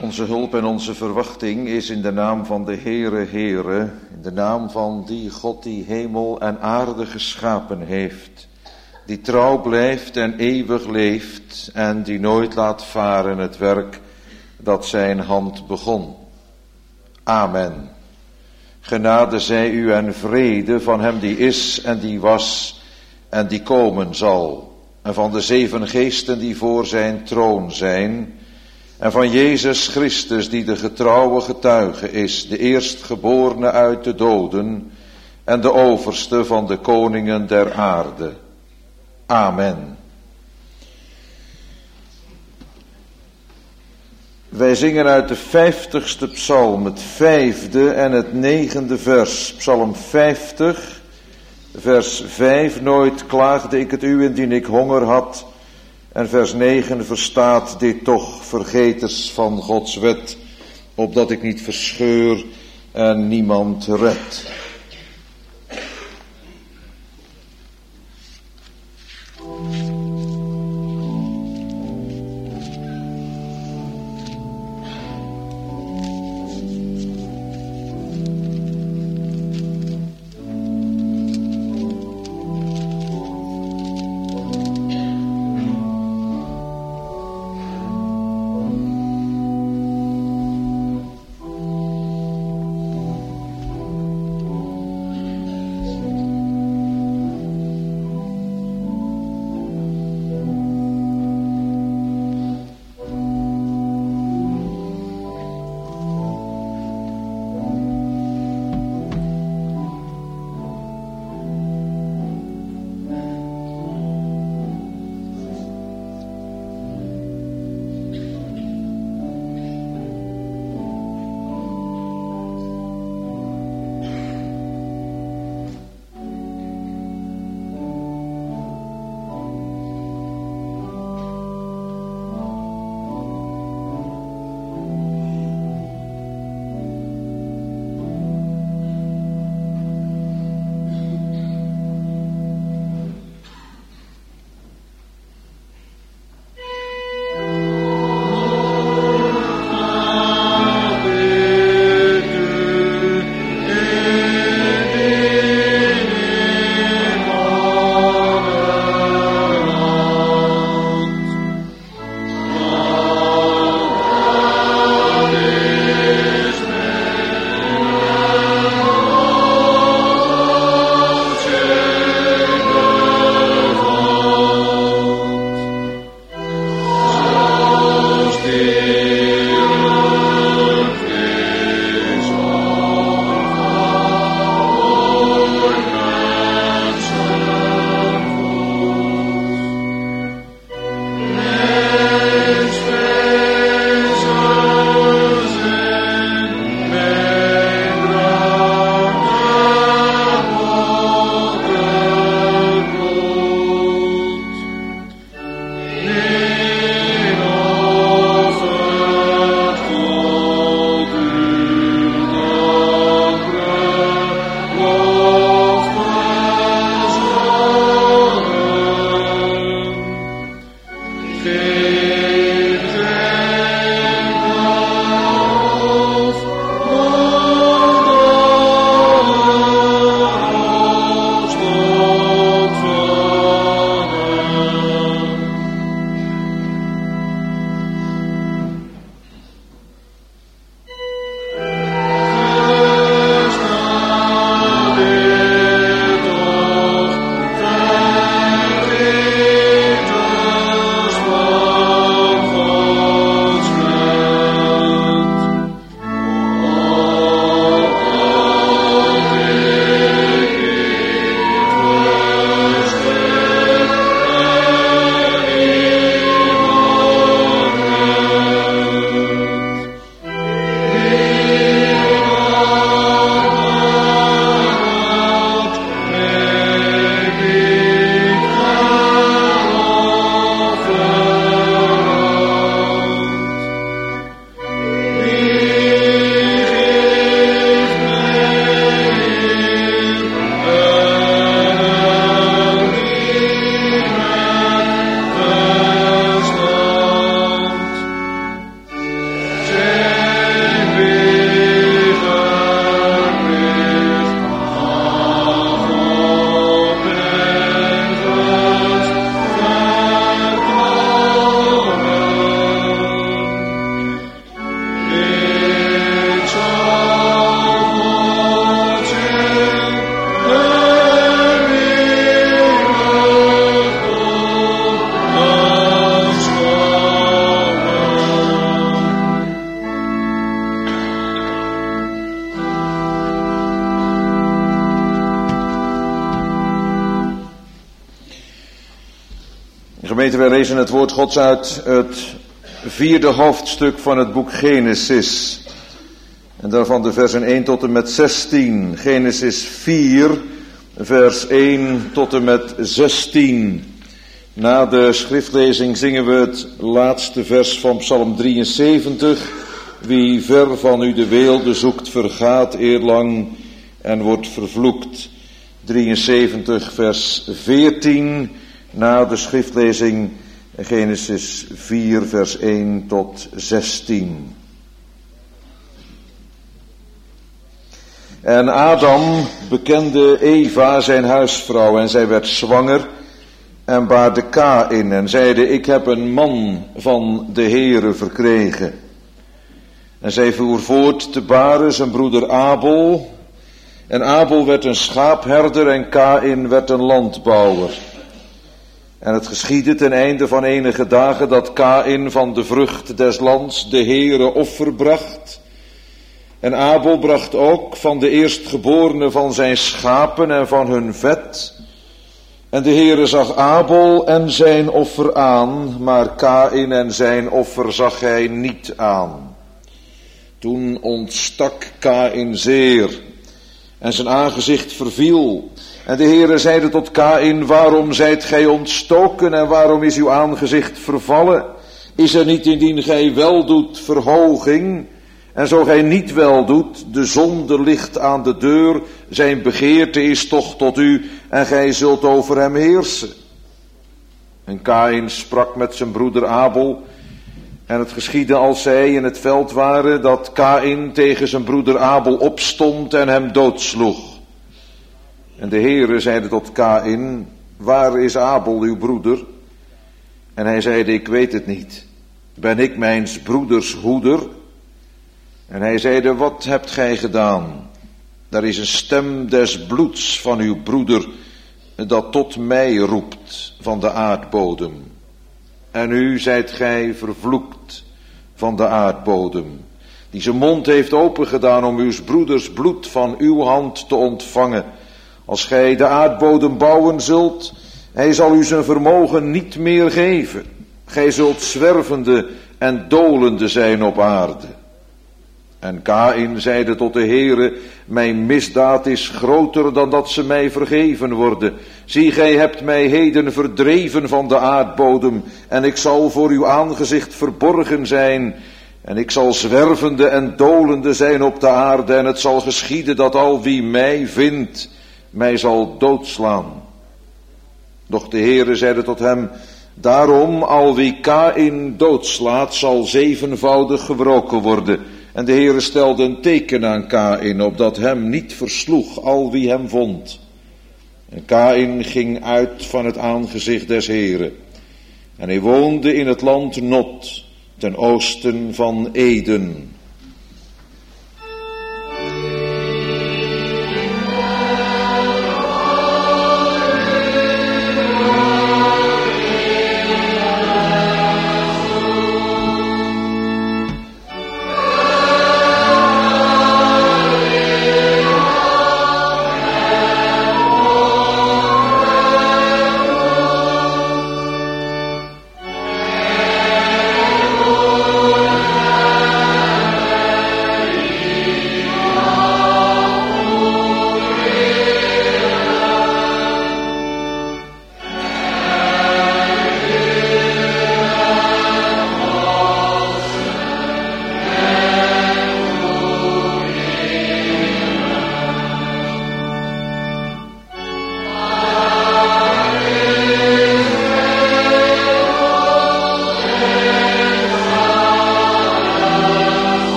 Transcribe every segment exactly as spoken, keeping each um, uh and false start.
Onze hulp en onze verwachting is in de naam van de Heere, Heere, in de naam van die God die hemel en aarde geschapen heeft, die trouw blijft en eeuwig leeft en die nooit laat varen het werk dat zijn hand begon. Amen. Genade zij u en vrede van hem die is en die was en die komen zal, en van de zeven geesten die voor zijn troon zijn, en van Jezus Christus die de getrouwe getuige is, de eerstgeborene uit de doden en de overste van de koningen der aarde. Amen. Wij zingen uit de vijftigste psalm, het vijfde en het negende vers. Psalm vijftig, vers vijf. Nooit klaagde ik het u indien ik honger had. En vers negen, verstaat dit toch, vergeters van Gods wet, opdat ik niet verscheur en niemand red. Gemeente, wij lezen het woord Gods uit het vierde hoofdstuk van het boek Genesis. En daarvan de versen één tot en met zestien. Genesis vier, vers één tot en met zestien. Na de schriftlezing zingen we het laatste vers van Psalm drieënzeventig. Wie ver van u de weelde zoekt, vergaat eerlang en wordt vervloekt. drieënzeventig, vers veertien. Na de schriftlezing Genesis vier, vers één tot zestien. En Adam bekende Eva, zijn huisvrouw, en zij werd zwanger en baarde Kaïn en zeide: ik heb een man van de Heere verkregen. En zij voer voort te baren zijn broeder Abel. En Abel werd een schaapherder en Kaïn werd een landbouwer. En het geschiedde ten einde van enige dagen dat Kaïn van de vrucht des lands de Heere offer bracht. En Abel bracht ook van de eerstgeborene van zijn schapen en van hun vet. En de Heere zag Abel en zijn offer aan, maar Kaïn en zijn offer zag hij niet aan. Toen ontstak Kaïn zeer en zijn aangezicht verviel. En de Heere zeide tot Kaïn: waarom zijt gij ontstoken en waarom is uw aangezicht vervallen? Is er niet indien gij wel doet verhoging? En zo gij niet wel doet, de zonde ligt aan de deur, zijn begeerte is toch tot u en gij zult over hem heersen. En Kaïn sprak met zijn broeder Abel. En het geschiedde als zij in het veld waren, dat Kaïn tegen zijn broeder Abel opstond en hem doodsloeg. En de Heere zeide tot Kaïn: waar is Abel uw broeder? En hij zeide: ik weet het niet. Ben ik mijns broeders hoeder? En hij zeide: wat hebt gij gedaan? Daar is een stem des bloeds van uw broeder, dat tot mij roept van de aardbodem. En u zijt gij vervloekt van de aardbodem, die zijn mond heeft opengedaan om uw broeders bloed van uw hand te ontvangen. Als gij de aardbodem bouwen zult, hij zal u zijn vermogen niet meer geven. Gij zult zwervende en dolende zijn op aarde. En Kaïn zeide tot de Heere: mijn misdaad is groter dan dat ze mij vergeven worden. Zie, gij hebt mij heden verdreven van de aardbodem, en ik zal voor uw aangezicht verborgen zijn. En ik zal zwervende en dolende zijn op de aarde, en het zal geschieden dat al wie mij vindt, mij zal doodslaan. Doch de Heere zeide tot hem: daarom, al wie Kaïn doodslaat, zal zevenvoudig gewroken worden. En de Heere stelde een teken aan Kaïn, opdat hem niet versloeg al wie hem vond. En Kaïn ging uit van het aangezicht des Heere. En hij woonde in het land Nod, ten oosten van Eden.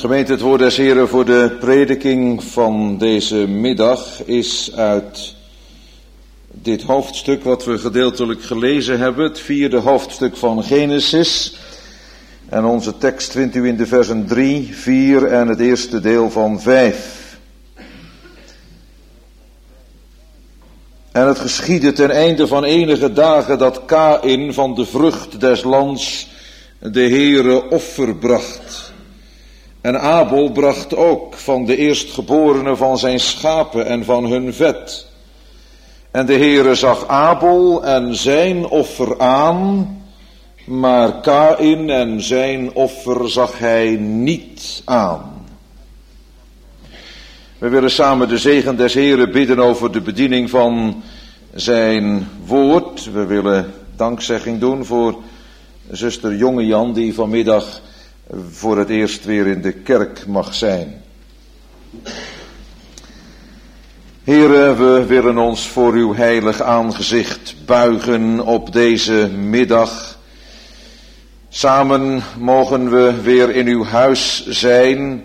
Gemeente, het woord des Heren voor de prediking van deze middag is uit dit hoofdstuk wat we gedeeltelijk gelezen hebben, het vierde hoofdstuk van Genesis. En onze tekst vindt u in de versen drie, vier en het eerste deel van vijf. En het geschiedde ten einde van enige dagen dat Kaïn van de vrucht des lands de Heere offer bracht. En Abel bracht ook van de eerstgeborene van zijn schapen en van hun vet. En de Heere zag Abel en zijn offer aan, maar Kaïn en zijn offer zag hij niet aan. We willen samen de zegen des Heeren bidden over de bediening van zijn woord. We willen dankzegging doen voor zuster Jonge Jan, die vanmiddag voor het eerst weer in de kerk mag zijn. Heere, we willen ons voor uw heilig aangezicht buigen op deze middag. Samen mogen we weer in uw huis zijn.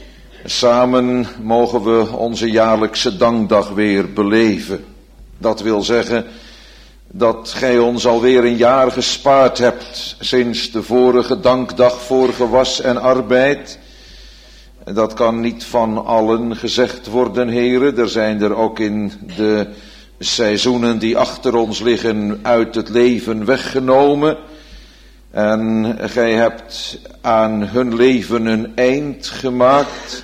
Samen mogen we onze jaarlijkse dankdag weer beleven. Dat wil zeggen dat gij ons alweer een jaar gespaard hebt sinds de vorige dankdag voor gewas en arbeid. Dat kan niet van allen gezegd worden, heren. Er zijn er ook in de seizoenen die achter ons liggen uit het leven weggenomen. En gij hebt aan hun leven een eind gemaakt.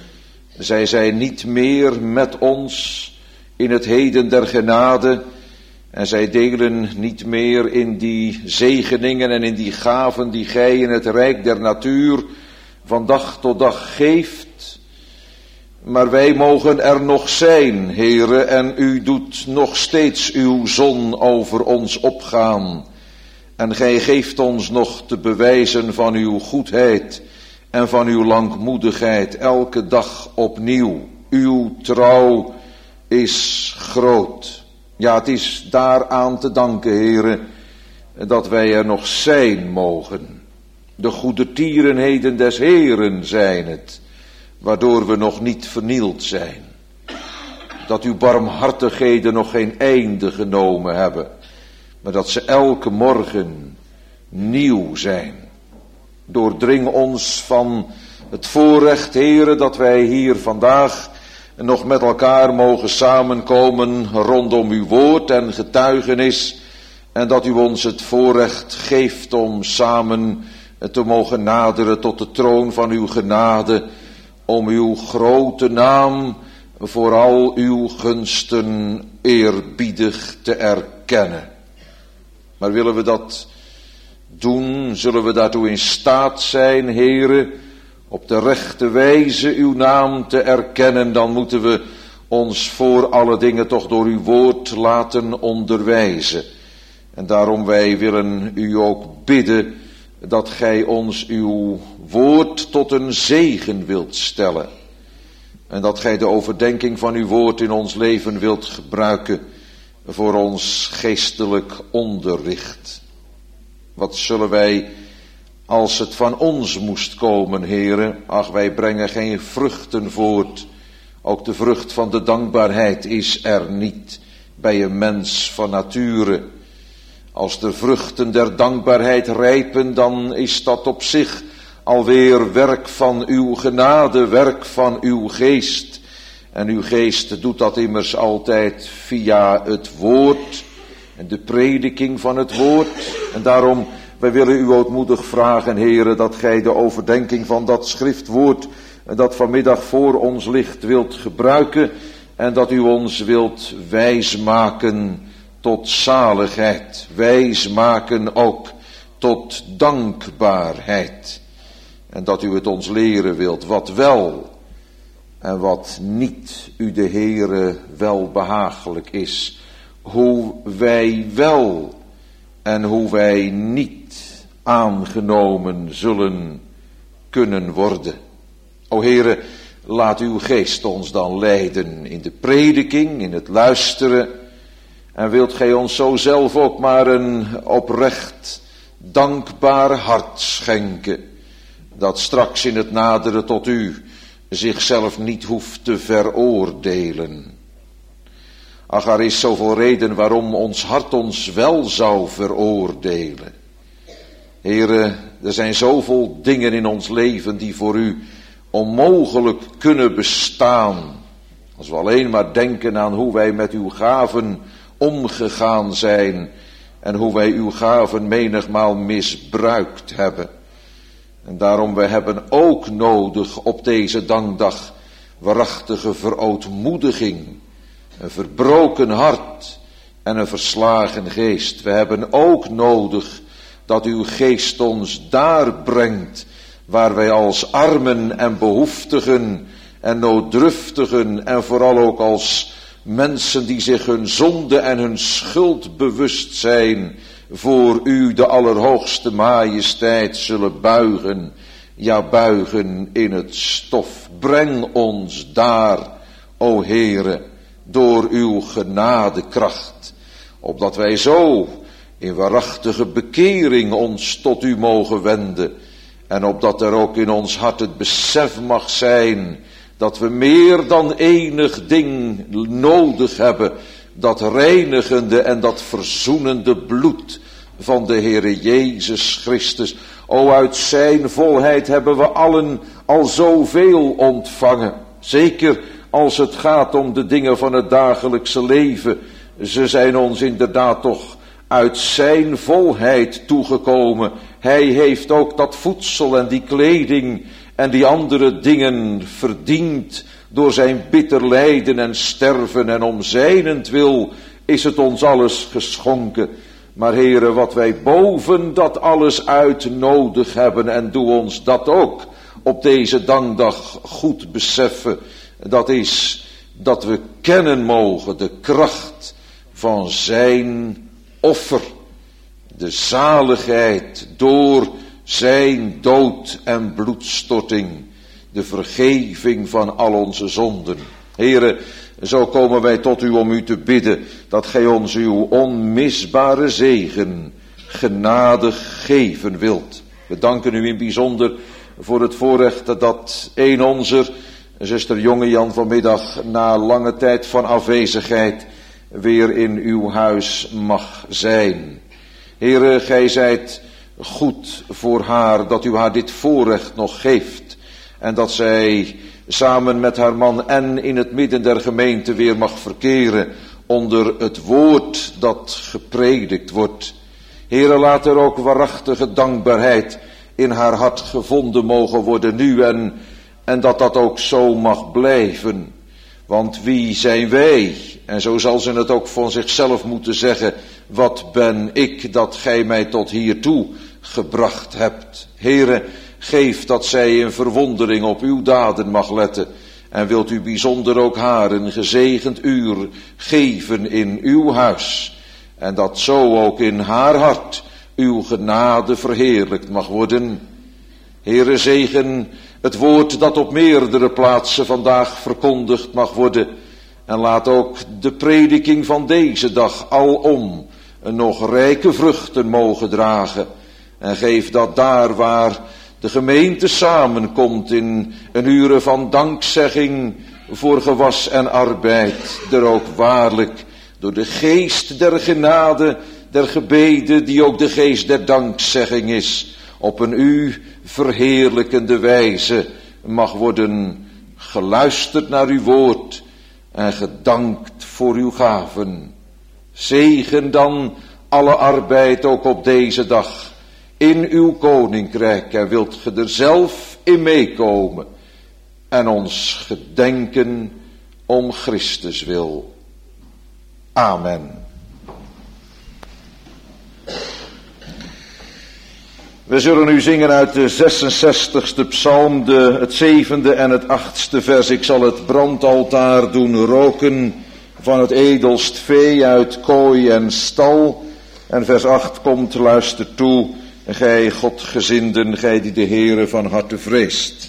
Zij zijn niet meer met ons in het heden der genade. En zij delen niet meer in die zegeningen en in die gaven die gij in het rijk der natuur van dag tot dag geeft. Maar wij mogen er nog zijn, Heere, en u doet nog steeds uw zon over ons opgaan. En gij geeft ons nog te bewijzen van uw goedheid en van uw langmoedigheid elke dag opnieuw. Uw trouw is groot. Ja, het is daaraan te danken, Heere, dat wij er nog zijn mogen. De goedertierenheden des Heeren zijn het, waardoor we nog niet vernield zijn. Dat uw barmhartigheden nog geen einde genomen hebben, maar dat ze elke morgen nieuw zijn. Doordring ons van het voorrecht, Heere, dat wij hier vandaag nog met elkaar mogen samenkomen rondom uw woord en getuigenis. En dat u ons het voorrecht geeft om samen te mogen naderen tot de troon van uw genade. Om uw grote naam voor al uw gunsten eerbiedig te erkennen. Maar willen we dat doen, zullen we daartoe in staat zijn, Heere, op de rechte wijze uw naam te erkennen, dan moeten we ons voor alle dingen toch door uw woord laten onderwijzen. En daarom wij willen u ook bidden dat gij ons uw woord tot een zegen wilt stellen. En dat gij de overdenking van uw woord in ons leven wilt gebruiken voor ons geestelijk onderricht. Wat zullen wij, als het van ons moest komen, Heere, ach, wij brengen geen vruchten voort. Ook de vrucht van de dankbaarheid is er niet bij een mens van nature. Als de vruchten der dankbaarheid rijpen, dan is dat op zich alweer werk van uw genade, werk van uw geest. En uw geest doet dat immers altijd via het woord en de prediking van het woord. En daarom, wij willen u ootmoedig vragen, Heere, dat gij de overdenking van dat schriftwoord dat vanmiddag voor ons ligt wilt gebruiken. En dat u ons wilt wijsmaken tot zaligheid. Wijsmaken ook tot dankbaarheid. En dat u het ons leren wilt wat wel en wat niet u de Heere wel behagelijk is. Hoe wij wel en hoe wij niet aangenomen zullen kunnen worden. O Heere, laat uw geest ons dan leiden in de prediking, in het luisteren. En wilt gij ons zo zelf ook maar een oprecht dankbaar hart schenken. dat straks in het naderen tot u zichzelf niet hoeft te veroordelen. Ach, er is zoveel reden waarom ons hart ons wel zou veroordelen. Heere, er zijn zoveel dingen in ons leven die voor u onmogelijk kunnen bestaan. Als we alleen maar denken aan hoe wij met uw gaven omgegaan zijn en hoe wij uw gaven menigmaal misbruikt hebben. En daarom, we hebben ook nodig op deze dankdag waarachtige verootmoediging, een verbroken hart en een verslagen geest. We hebben ook nodig dat uw geest ons daar brengt waar wij als armen en behoeftigen en nooddruftigen en vooral ook als mensen die zich hun zonde en hun schuld bewust zijn, voor u de allerhoogste majesteit zullen buigen, ja buigen in het stof. Breng ons daar, o Heere, door uw genadekracht, opdat wij zo in waarachtige bekering ons tot u mogen wenden, en opdat er ook in ons hart het besef mag zijn dat we meer dan enig ding nodig hebben, dat reinigende en dat verzoenende bloed van de Heere Jezus Christus. O, uit zijn volheid hebben we allen al zoveel ontvangen. Zeker als het gaat om de dingen van het dagelijkse leven. Ze zijn ons inderdaad toch uit zijn volheid toegekomen. Hij heeft ook dat voedsel en die kleding en die andere dingen verdiend door zijn bitter lijden en sterven. En om zijnentwil is het ons alles geschonken. Maar Heere, wat wij boven dat alles uit nodig hebben, en doe ons dat ook op deze dankdag goed beseffen, dat is dat we kennen mogen de kracht van zijn offer, de zaligheid door zijn dood en bloedstorting, de vergeving van al onze zonden. Heere, zo komen wij tot u om u te bidden dat gij ons uw onmisbare zegen genadig geven wilt. We danken u in bijzonder voor het voorrecht dat een onzer, zuster Jonge Jan, vanmiddag na lange tijd van afwezigheid weer in uw huis mag zijn. Heere, gij zijt goed voor haar dat u haar dit voorrecht nog geeft en dat zij samen met haar man en in het midden der gemeente weer mag verkeren onder het woord dat gepredikt wordt. Heere, laat er ook waarachtige dankbaarheid in haar hart gevonden mogen worden nu en, en dat dat ook zo mag blijven. Want wie zijn wij? En zo zal ze het ook van zichzelf moeten zeggen. Wat ben ik dat gij mij tot hiertoe gebracht hebt? Heere, geef dat zij in verwondering op uw daden mag letten. En wilt u bijzonder ook haar een gezegend uur geven in uw huis. En dat zo ook in haar hart uw genade verheerlijkt mag worden. Heere, zegen het woord dat op meerdere plaatsen vandaag verkondigd mag worden. En laat ook de prediking van deze dag alom nog rijke vruchten mogen dragen. En geef dat daar waar de gemeente samenkomt in een uren van dankzegging voor gewas en arbeid, er ook waarlijk door de geest der genade, der gebeden, die ook de geest der dankzegging is, op een u verheerlijkende wijze mag worden geluisterd naar uw woord en gedankt voor uw gaven. Zegen dan alle arbeid ook op deze dag in uw koninkrijk, en wilt ge er zelf in meekomen en ons gedenken om Christus wil. Amen. We zullen nu zingen uit de zesenzestigste psalm, de, het zevende en het achtste vers. Ik zal het brandaltaar doen roken van het edelst vee uit kooi en stal. En vers acht komt, luister toe, gij Godgezinden, gij die de Heere van harte vreest.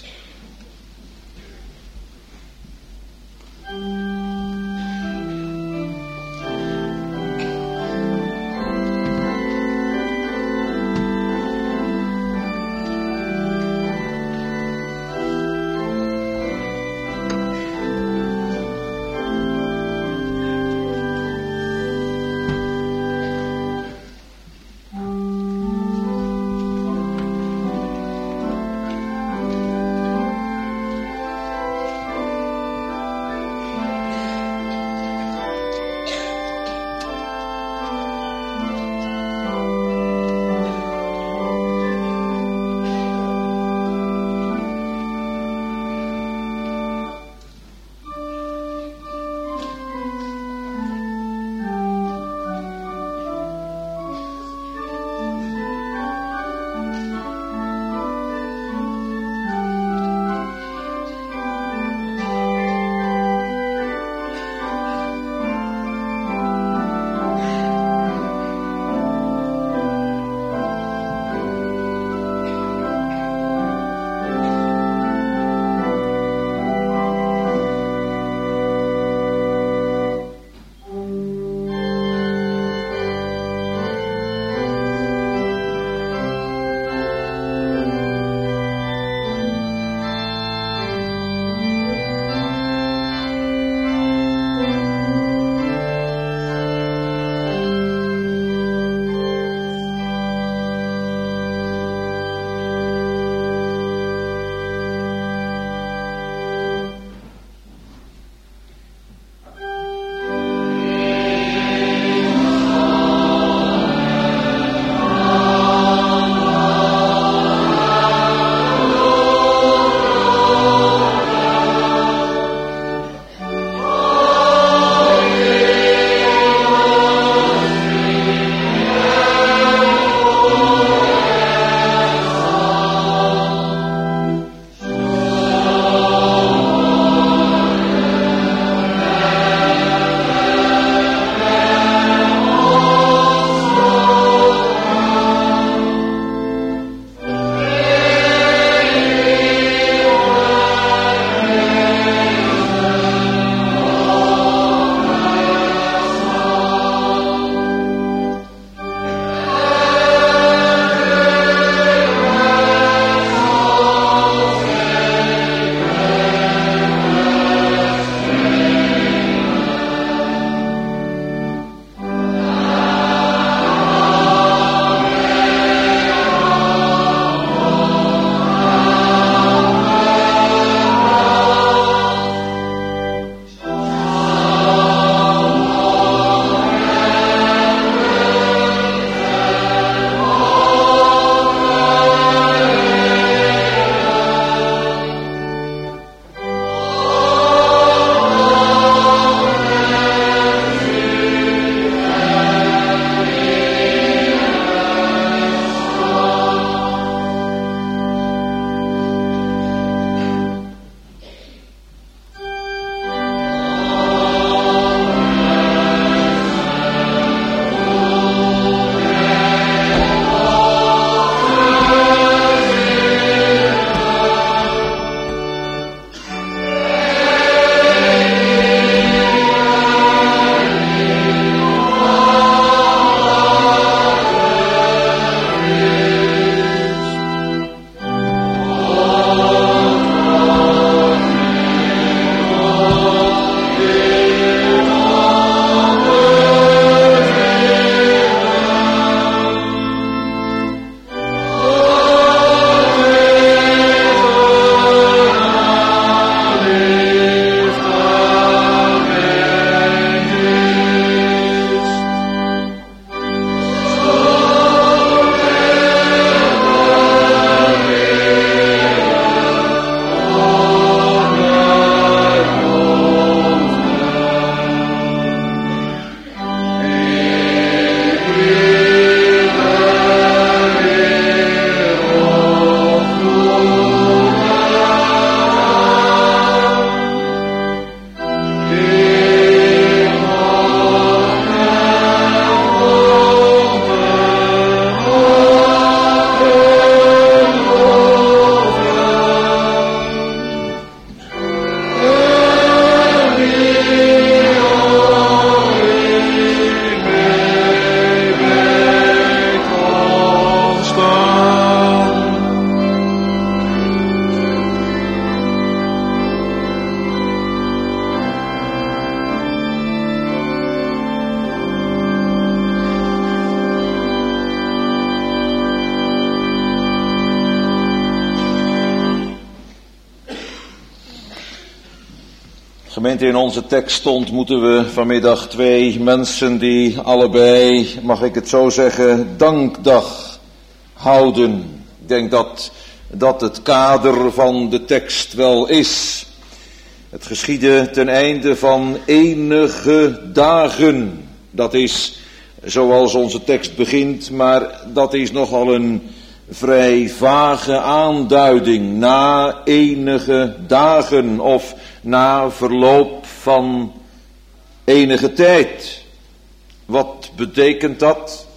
Gemeente, in onze tekst ontmoeten we vanmiddag twee mensen die allebei, mag ik het zo zeggen, dankdag houden. Ik denk dat dat het kader van de tekst wel is. Het geschiedde ten einde van enige dagen. Dat is zoals onze tekst begint, maar dat is nogal een vrij vage aanduiding. Na enige dagen of na verloop van enige tijd. Wat betekent dat?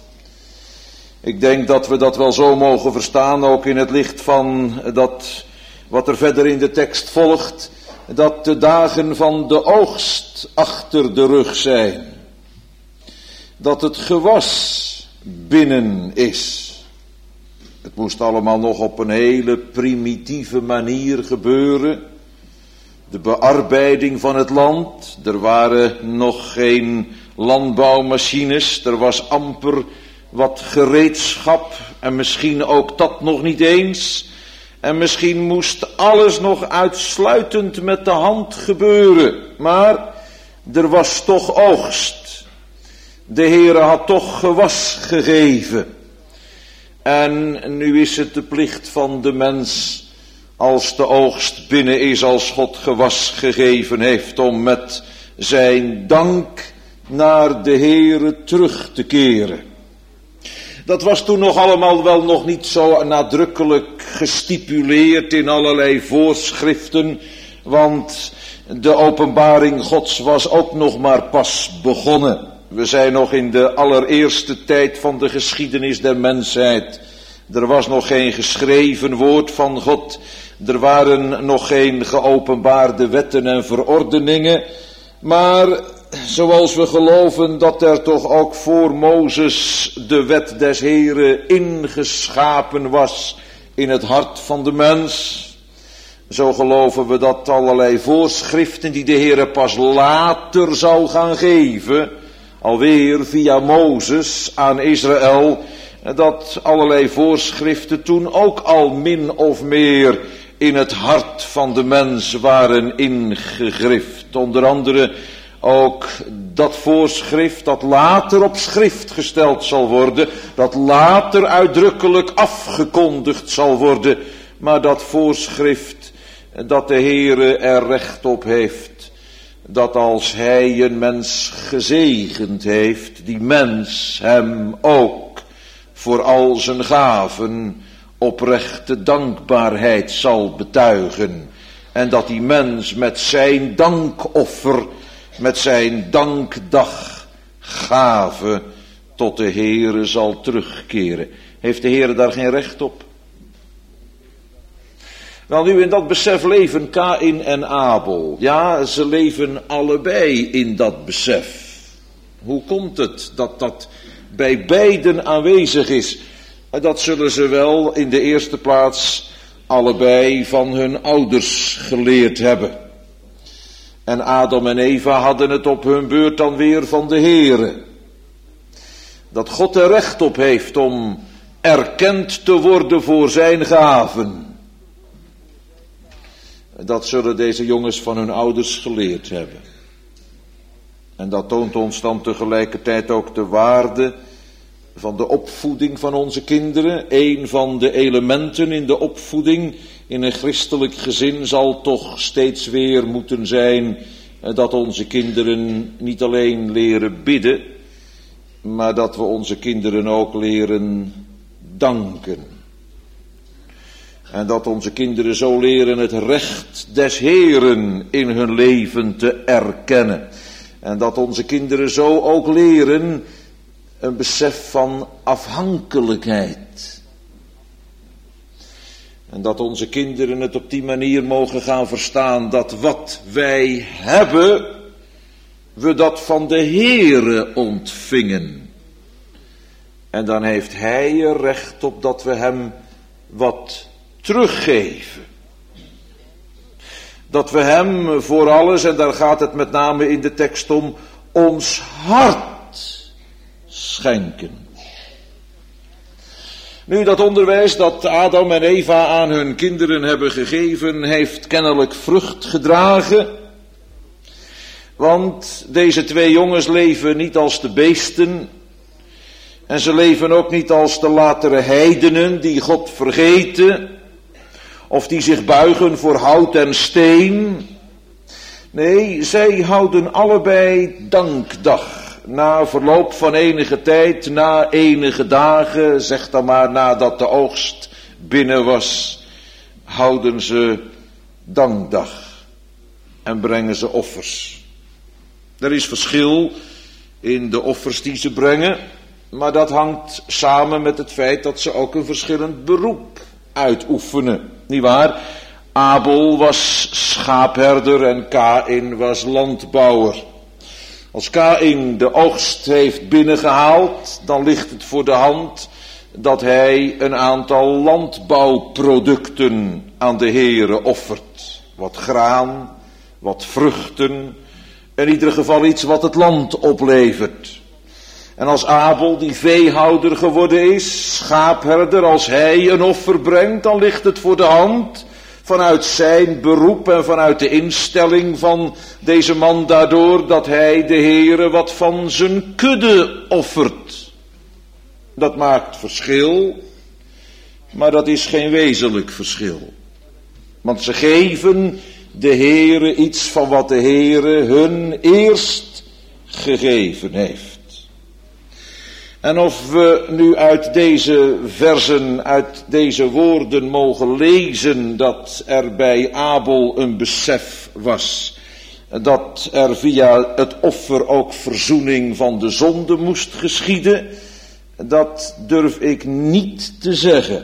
Ik denk dat we dat wel zo mogen verstaan, ook in het licht van dat wat er verder in de tekst volgt, dat de dagen van de oogst achter de rug zijn. Dat het gewas binnen is. Het moest allemaal nog op een hele primitieve manier gebeuren. De bearbeiding van het land. Er waren nog geen landbouwmachines. Er was amper wat gereedschap. En misschien ook dat nog niet eens. En misschien moest alles nog uitsluitend met de hand gebeuren. Maar er was toch oogst. De Heere had toch gewas gegeven. En nu is het de plicht van de mens, als de oogst binnen is, als God gewas gegeven heeft, om met zijn dank naar de Heere terug te keren. Dat was toen nog allemaal wel nog niet zo nadrukkelijk gestipuleerd in allerlei voorschriften, want de openbaring Gods was ook nog maar pas begonnen. We zijn nog in de allereerste tijd van de geschiedenis der mensheid. Er was nog geen geschreven woord van God. Er waren nog geen geopenbaarde wetten en verordeningen. Maar zoals we geloven dat er toch ook voor Mozes de wet des Heren ingeschapen was in het hart van de mens. Zo geloven we dat allerlei voorschriften die de Heere pas later zou gaan geven, alweer via Mozes aan Israël, dat allerlei voorschriften toen ook al min of meer in het hart van de mens waren ingegrift. Onder andere ook dat voorschrift dat later op schrift gesteld zal worden, dat later uitdrukkelijk afgekondigd zal worden, maar dat voorschrift dat de Heere er recht op heeft, dat als hij een mens gezegend heeft, die mens hem ook voor al zijn gaven oprechte dankbaarheid zal betuigen. En dat die mens met zijn dankoffer, met zijn dankdaggave tot de Heere zal terugkeren. Heeft de Heere daar geen recht op? Wel, nu in dat besef leven Kaïn en Abel. Ja, ze leven allebei in dat besef. Hoe komt het dat dat bij beiden aanwezig is? Dat zullen ze wel in de eerste plaats allebei van hun ouders geleerd hebben. En Adam en Eva hadden het op hun beurt dan weer van de Heere. Dat God er recht op heeft om erkend te worden voor zijn gaven. Dat zullen deze jongens van hun ouders geleerd hebben. En dat toont ons dan tegelijkertijd ook de waarde van de opvoeding van onze kinderen. Een van de elementen in de opvoeding in een christelijk gezin zal toch steeds weer moeten zijn dat onze kinderen niet alleen leren bidden, maar dat we onze kinderen ook leren danken. En dat onze kinderen zo leren het recht des Heeren in hun leven te erkennen. En dat onze kinderen zo ook leren een besef van afhankelijkheid. En dat onze kinderen het op die manier mogen gaan verstaan dat wat wij hebben, we dat van de Heere ontvingen. En dan heeft Hij er recht op dat we Hem wat teruggeven. Dat we Hem voor alles, en daar gaat het met name in de tekst om, ons hart schenken. Nu, dat onderwijs dat Adam en Eva aan hun kinderen hebben gegeven, heeft kennelijk vrucht gedragen. Want deze twee jongens leven niet als de beesten. En ze leven ook niet als de latere heidenen die God vergeten. Of die zich buigen voor hout en steen. Nee, zij houden allebei dankdag. Na verloop van enige tijd, na enige dagen, zeg dan maar nadat de oogst binnen was, houden ze dankdag. En brengen ze offers. Er is verschil in de offers die ze brengen. Maar dat hangt samen met het feit dat ze ook een verschillend beroep uitoefenen. Niet waar? Abel was schaapherder en Kaïn was landbouwer. Als Kaïn de oogst heeft binnengehaald, dan ligt het voor de hand dat hij een aantal landbouwproducten aan de Heere offert. Wat graan, wat vruchten, in ieder geval iets wat het land oplevert. En als Abel, die veehouder geworden is, schaapherder, als hij een offer brengt, dan ligt het voor de hand, vanuit zijn beroep en vanuit de instelling van deze man daardoor, dat hij de Heere wat van zijn kudde offert. Dat maakt verschil, maar dat is geen wezenlijk verschil. Want ze geven de Heere iets van wat de Heere hun eerst gegeven heeft. En of we nu uit deze versen, uit deze woorden mogen lezen dat er bij Abel een besef was, dat er via het offer ook verzoening van de zonde moest geschieden, dat durf ik niet te zeggen.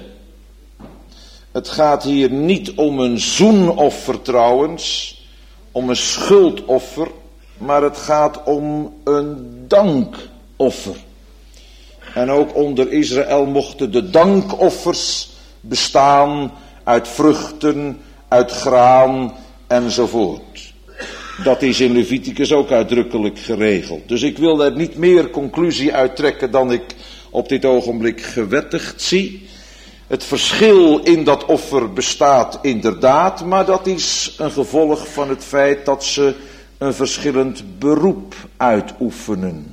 Het gaat hier niet om een zoenoffer trouwens, om een schuldoffer, maar het gaat om een dankoffer. En ook onder Israël mochten de dankoffers bestaan uit vruchten, uit graan enzovoort. Dat is in Leviticus ook uitdrukkelijk geregeld. Dus ik wil er niet meer conclusie uit trekken dan ik op dit ogenblik gewettigd zie. Het verschil in dat offer bestaat inderdaad, maar dat is een gevolg van het feit dat ze een verschillend beroep uitoefenen.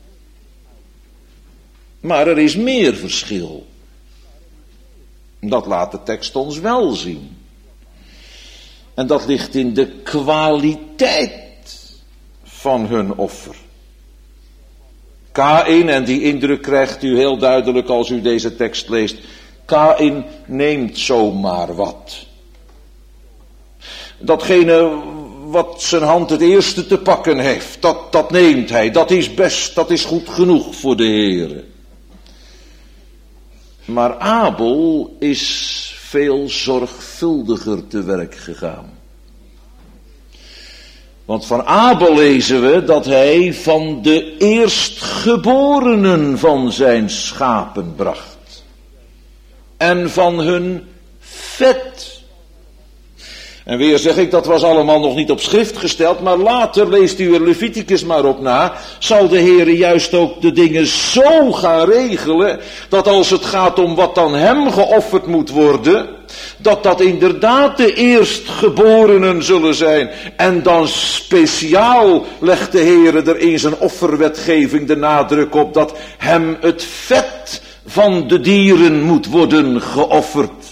Maar er is meer verschil. Dat laat de tekst ons wel zien. En dat ligt in de kwaliteit van hun offer. Kaïn, en die indruk krijgt u heel duidelijk als u deze tekst leest. Kaïn neemt zomaar wat. Datgene wat zijn hand het eerste te pakken heeft, dat, dat neemt hij. Dat is best, dat is goed genoeg voor de Heere. Maar Abel is veel zorgvuldiger te werk gegaan. Want van Abel lezen we dat hij van de eerstgeborenen van zijn schapen bracht. En van hun vet. En weer zeg ik, dat was allemaal nog niet op schrift gesteld, maar later, leest u er Leviticus maar op na, zal de Heere juist ook de dingen zo gaan regelen, dat als het gaat om wat dan hem geofferd moet worden, dat dat inderdaad de eerstgeborenen zullen zijn. En dan speciaal legt de Heere er in zijn offerwetgeving de nadruk op dat hem het vet van de dieren moet worden geofferd.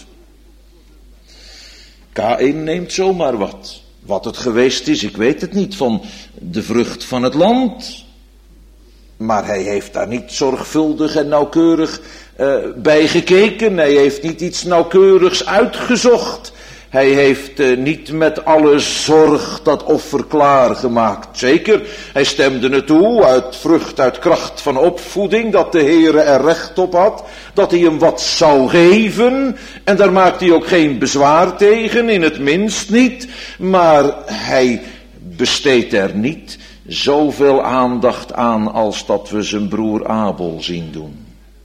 Kaïn neemt zomaar wat. Wat het geweest is, ik weet het niet, van de vrucht van het land. Maar hij heeft daar niet zorgvuldig en nauwkeurig uh, bij gekeken. Hij heeft niet iets nauwkeurigs uitgezocht. Hij heeft uh, niet met alle zorg dat offer klaargemaakt. Zeker, hij stemde het toe uit vrucht, uit kracht van opvoeding, dat de Heere er recht op had, dat hij hem wat zou geven. En daar maakt hij ook geen bezwaar tegen, in het minst niet. Maar hij besteedt er niet zoveel aandacht aan als dat we zijn broer Abel zien doen.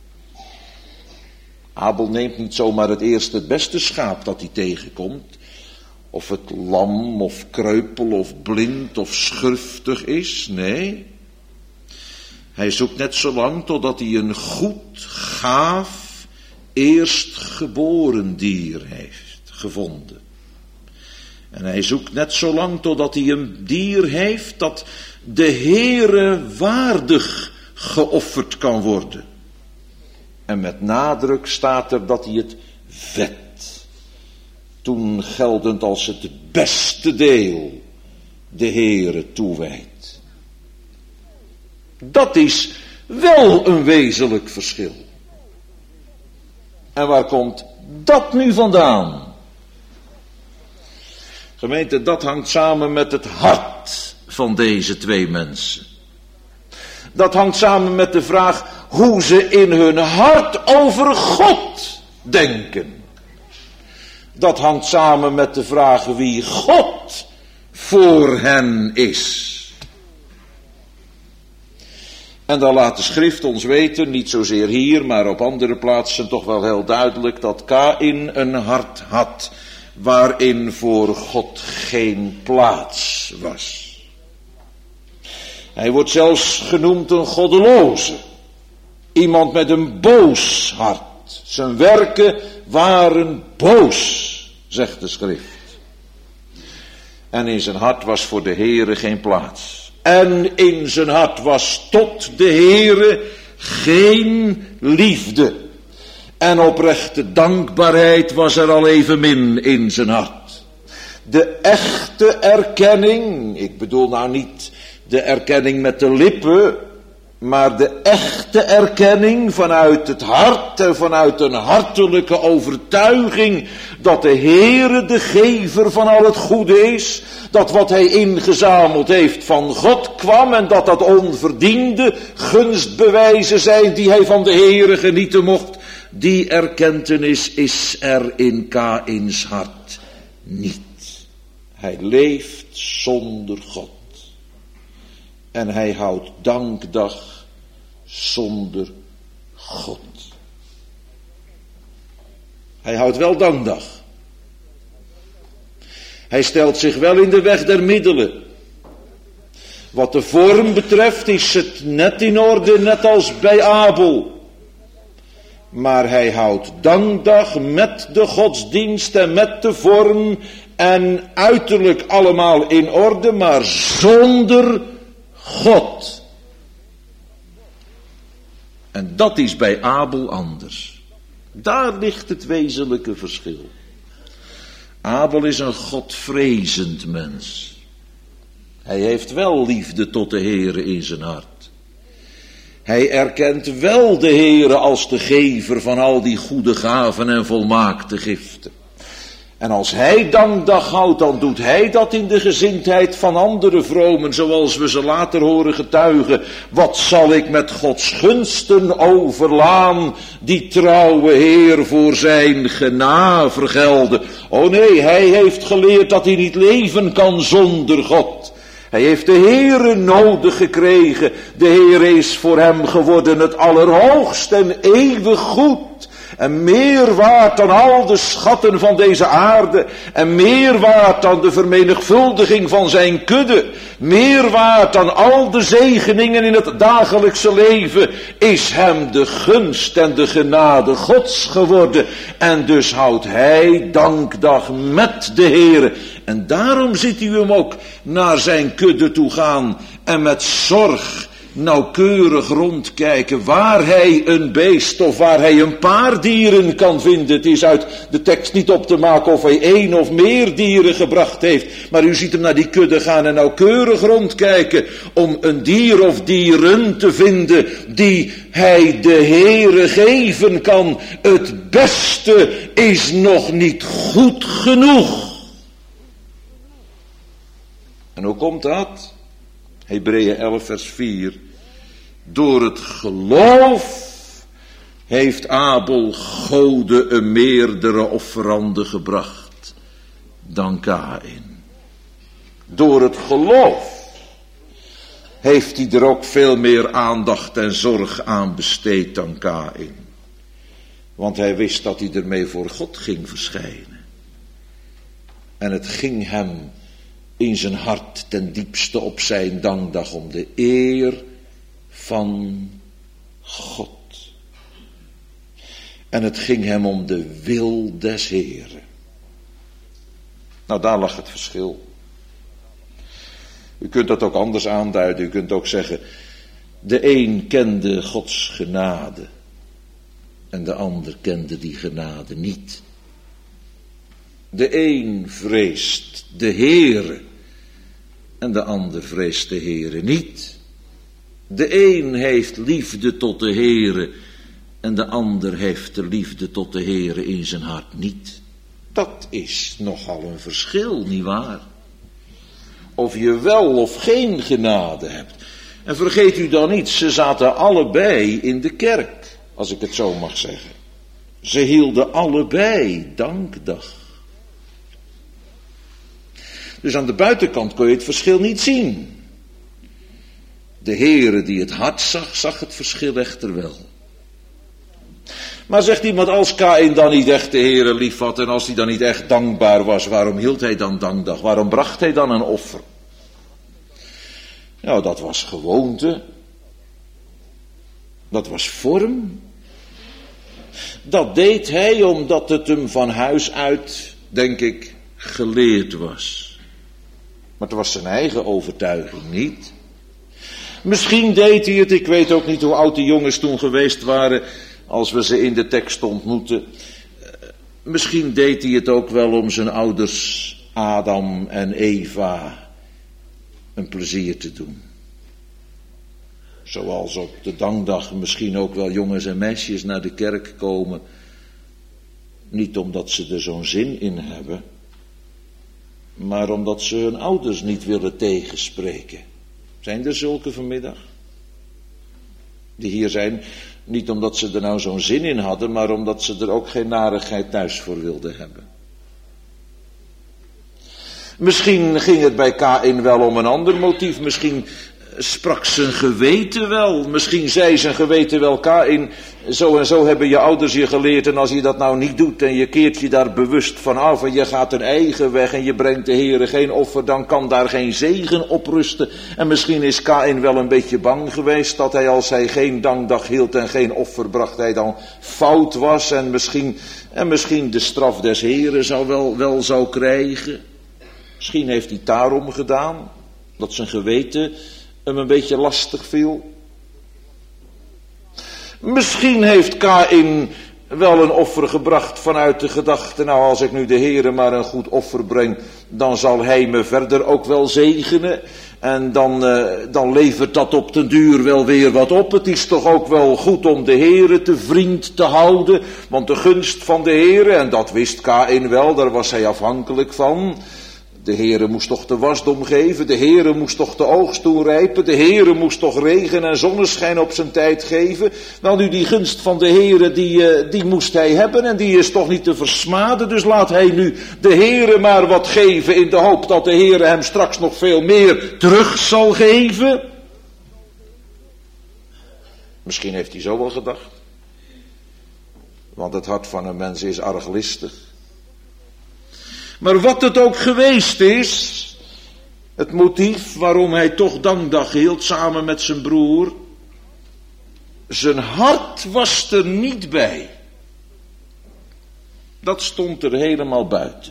Abel neemt niet zomaar het eerste het beste schaap dat hij tegenkomt. Of het lam of kreupel of blind of schurftig is. Nee. Hij zoekt net zo lang totdat hij een goed, gaaf, eerstgeboren dier heeft gevonden. En hij zoekt net zo lang totdat hij een dier heeft dat de Heere waardig geofferd kan worden. En met nadruk staat er dat hij het vet, toen geldend als het beste deel, de Heere toewijdt. Dat is wel een wezenlijk verschil. En waar komt dat nu vandaan? Gemeente, dat hangt samen met het hart van deze twee mensen. Dat hangt samen met de vraag hoe ze in hun hart over God denken. Dat hangt samen met de vraag wie God voor hen is. En dan laat de schrift ons weten, niet zozeer hier, maar op andere plaatsen toch wel heel duidelijk, dat Kaïn een hart had waarin voor God geen plaats was. Hij wordt zelfs genoemd een goddeloze. Iemand met een boos hart. Zijn werken waren boos, zegt de schrift. En in zijn hart was voor de Heere geen plaats. En in zijn hart was tot de Heere geen liefde. En oprechte dankbaarheid was er al evenmin in zijn hart. De echte erkenning, ik bedoel nou niet de erkenning met de lippen, maar de echte erkenning vanuit het hart en vanuit een hartelijke overtuiging dat de Heere de gever van al het goede is, dat wat hij ingezameld heeft van God kwam en dat dat onverdiende gunstbewijzen zijn die hij van de Heere genieten mocht, die erkentenis is er in Kaïns hart niet. Hij leeft zonder God. En hij houdt dankdag zonder God. Hij houdt wel dankdag. Hij stelt zich wel in de weg der middelen. Wat de vorm betreft is het net in orde, net als bij Abel. Maar hij houdt dankdag met de godsdienst en met de vorm en uiterlijk allemaal in orde, maar zonder God. En dat is bij Abel anders. Daar ligt het wezenlijke verschil. Abel is een godvrezend mens. Hij heeft wel liefde tot de Heere in zijn hart. Hij erkent wel de Heere als de gever van al die goede gaven en volmaakte giften. En als hij dankdag houdt, dan doet hij dat in de gezindheid van andere vromen, zoals we ze later horen getuigen. Wat zal ik met Gods gunsten overlaan, die trouwe Heer voor zijn gena vergelden. Oh nee, hij heeft geleerd dat hij niet leven kan zonder God. Hij heeft de Heere nodig gekregen. De Heere is voor hem geworden het allerhoogst en eeuwig goed. En meer waard dan al de schatten van deze aarde. En meer waard dan de vermenigvuldiging van zijn kudde. Meer waard dan al de zegeningen in het dagelijkse leven. Is hem de gunst en de genade Gods geworden. En dus houdt hij dankdag met de Heere. En daarom ziet u hem ook naar zijn kudde toe gaan. En met zorg nauwkeurig rondkijken waar hij een beest of waar hij een paar dieren kan vinden. Het is uit de tekst niet op te maken of hij één of meer dieren gebracht heeft. Maar u ziet hem naar die kudde gaan en nauwkeurig rondkijken om een dier of dieren te vinden die hij de Heere geven kan. Het beste is nog niet goed genoeg. En hoe komt dat? Hebreeën elf vers vier. Door het geloof heeft Abel Gode een meerdere offerande gebracht dan Kaïn. Door het geloof heeft hij er ook veel meer aandacht en zorg aan besteed dan Kaïn. Want hij wist dat hij ermee voor God ging verschijnen. En het ging hem in zijn hart ten diepste op zijn dankdag om de eer van God. En het ging hem om de wil des Heeren. Nou, daar lag het verschil. U kunt dat ook anders aanduiden. U kunt ook zeggen, de een kende Gods genade en de ander kende die genade niet. De een vreest de Heere en de ander vreest de Heere niet. De een heeft liefde tot de Heere en de ander heeft de liefde tot de Heere in zijn hart niet. Dat is nogal een verschil, nietwaar? Of je wel of geen genade hebt. En vergeet u dan niet, ze zaten allebei in de kerk, als ik het zo mag zeggen. Ze hielden allebei dankdag. Dus aan de buitenkant kon je het verschil niet zien. De Heere die het hart zag, zag het verschil echter wel. Maar zegt iemand, als Kaïn dan niet echt de Heere lief had en als hij dan niet echt dankbaar was, waarom hield hij dan dankdag? Waarom bracht hij dan een offer? Nou, dat was gewoonte. Dat was vorm. Dat deed hij omdat het hem van huis uit, denk ik, geleerd was. Maar het was zijn eigen overtuiging niet. Misschien deed hij het, ik weet ook niet hoe oud de jongens toen geweest waren, als we ze in de tekst ontmoetten. Misschien deed hij het ook wel om zijn ouders Adam en Eva een plezier te doen. Zoals op de dankdag misschien ook wel jongens en meisjes naar de kerk komen. Niet omdat ze er zo'n zin in hebben, maar omdat ze hun ouders niet willen tegenspreken. Zijn er zulke vanmiddag? Die hier zijn, niet omdat ze er nou zo'n zin in hadden, maar omdat ze er ook geen narigheid thuis voor wilden hebben. Misschien ging het bij Kaïn wel om een ander motief. Misschien sprak zijn geweten wel. Misschien zei zijn geweten wel, Kaïn, zo en zo hebben je ouders je geleerd. En als je dat nou niet doet en je keert je daar bewust van af en je gaat een eigen weg en je brengt de Heere geen offer, dan kan daar geen zegen op rusten. En misschien is Kaïn wel een beetje bang geweest dat hij, als hij geen dankdag hield en geen offer bracht, hij dan fout was. En misschien, en misschien de straf des Heeren zou wel, wel zou krijgen. Misschien heeft hij daarom gedaan, dat zijn geweten hem een beetje lastig viel. Misschien heeft Kaïn wel een offer gebracht vanuit de gedachte, nou, als ik nu de Heere maar een goed offer breng, dan zal hij me verder ook wel zegenen. En dan, uh, dan levert dat op den duur wel weer wat op. Het is toch ook wel goed om de Heere te vriend te houden, want de gunst van de Heere, en dat wist Kaïn wel, daar was hij afhankelijk van. De Heere moest toch de wasdom geven, de Heere moest toch de oogst toerijpen, de Heere moest toch regen en zonneschijn op zijn tijd geven. Nou, nu die gunst van de Heere, die, die moest hij hebben en die is toch niet te versmaden, dus laat hij nu de Heere maar wat geven in de hoop dat de Heere hem straks nog veel meer terug zal geven. Misschien heeft hij zo wel gedacht, want het hart van een mens is arglistig. Maar wat het ook geweest is, het motief waarom hij toch dankdag hield samen met zijn broer, zijn hart was er niet bij. Dat stond er helemaal buiten.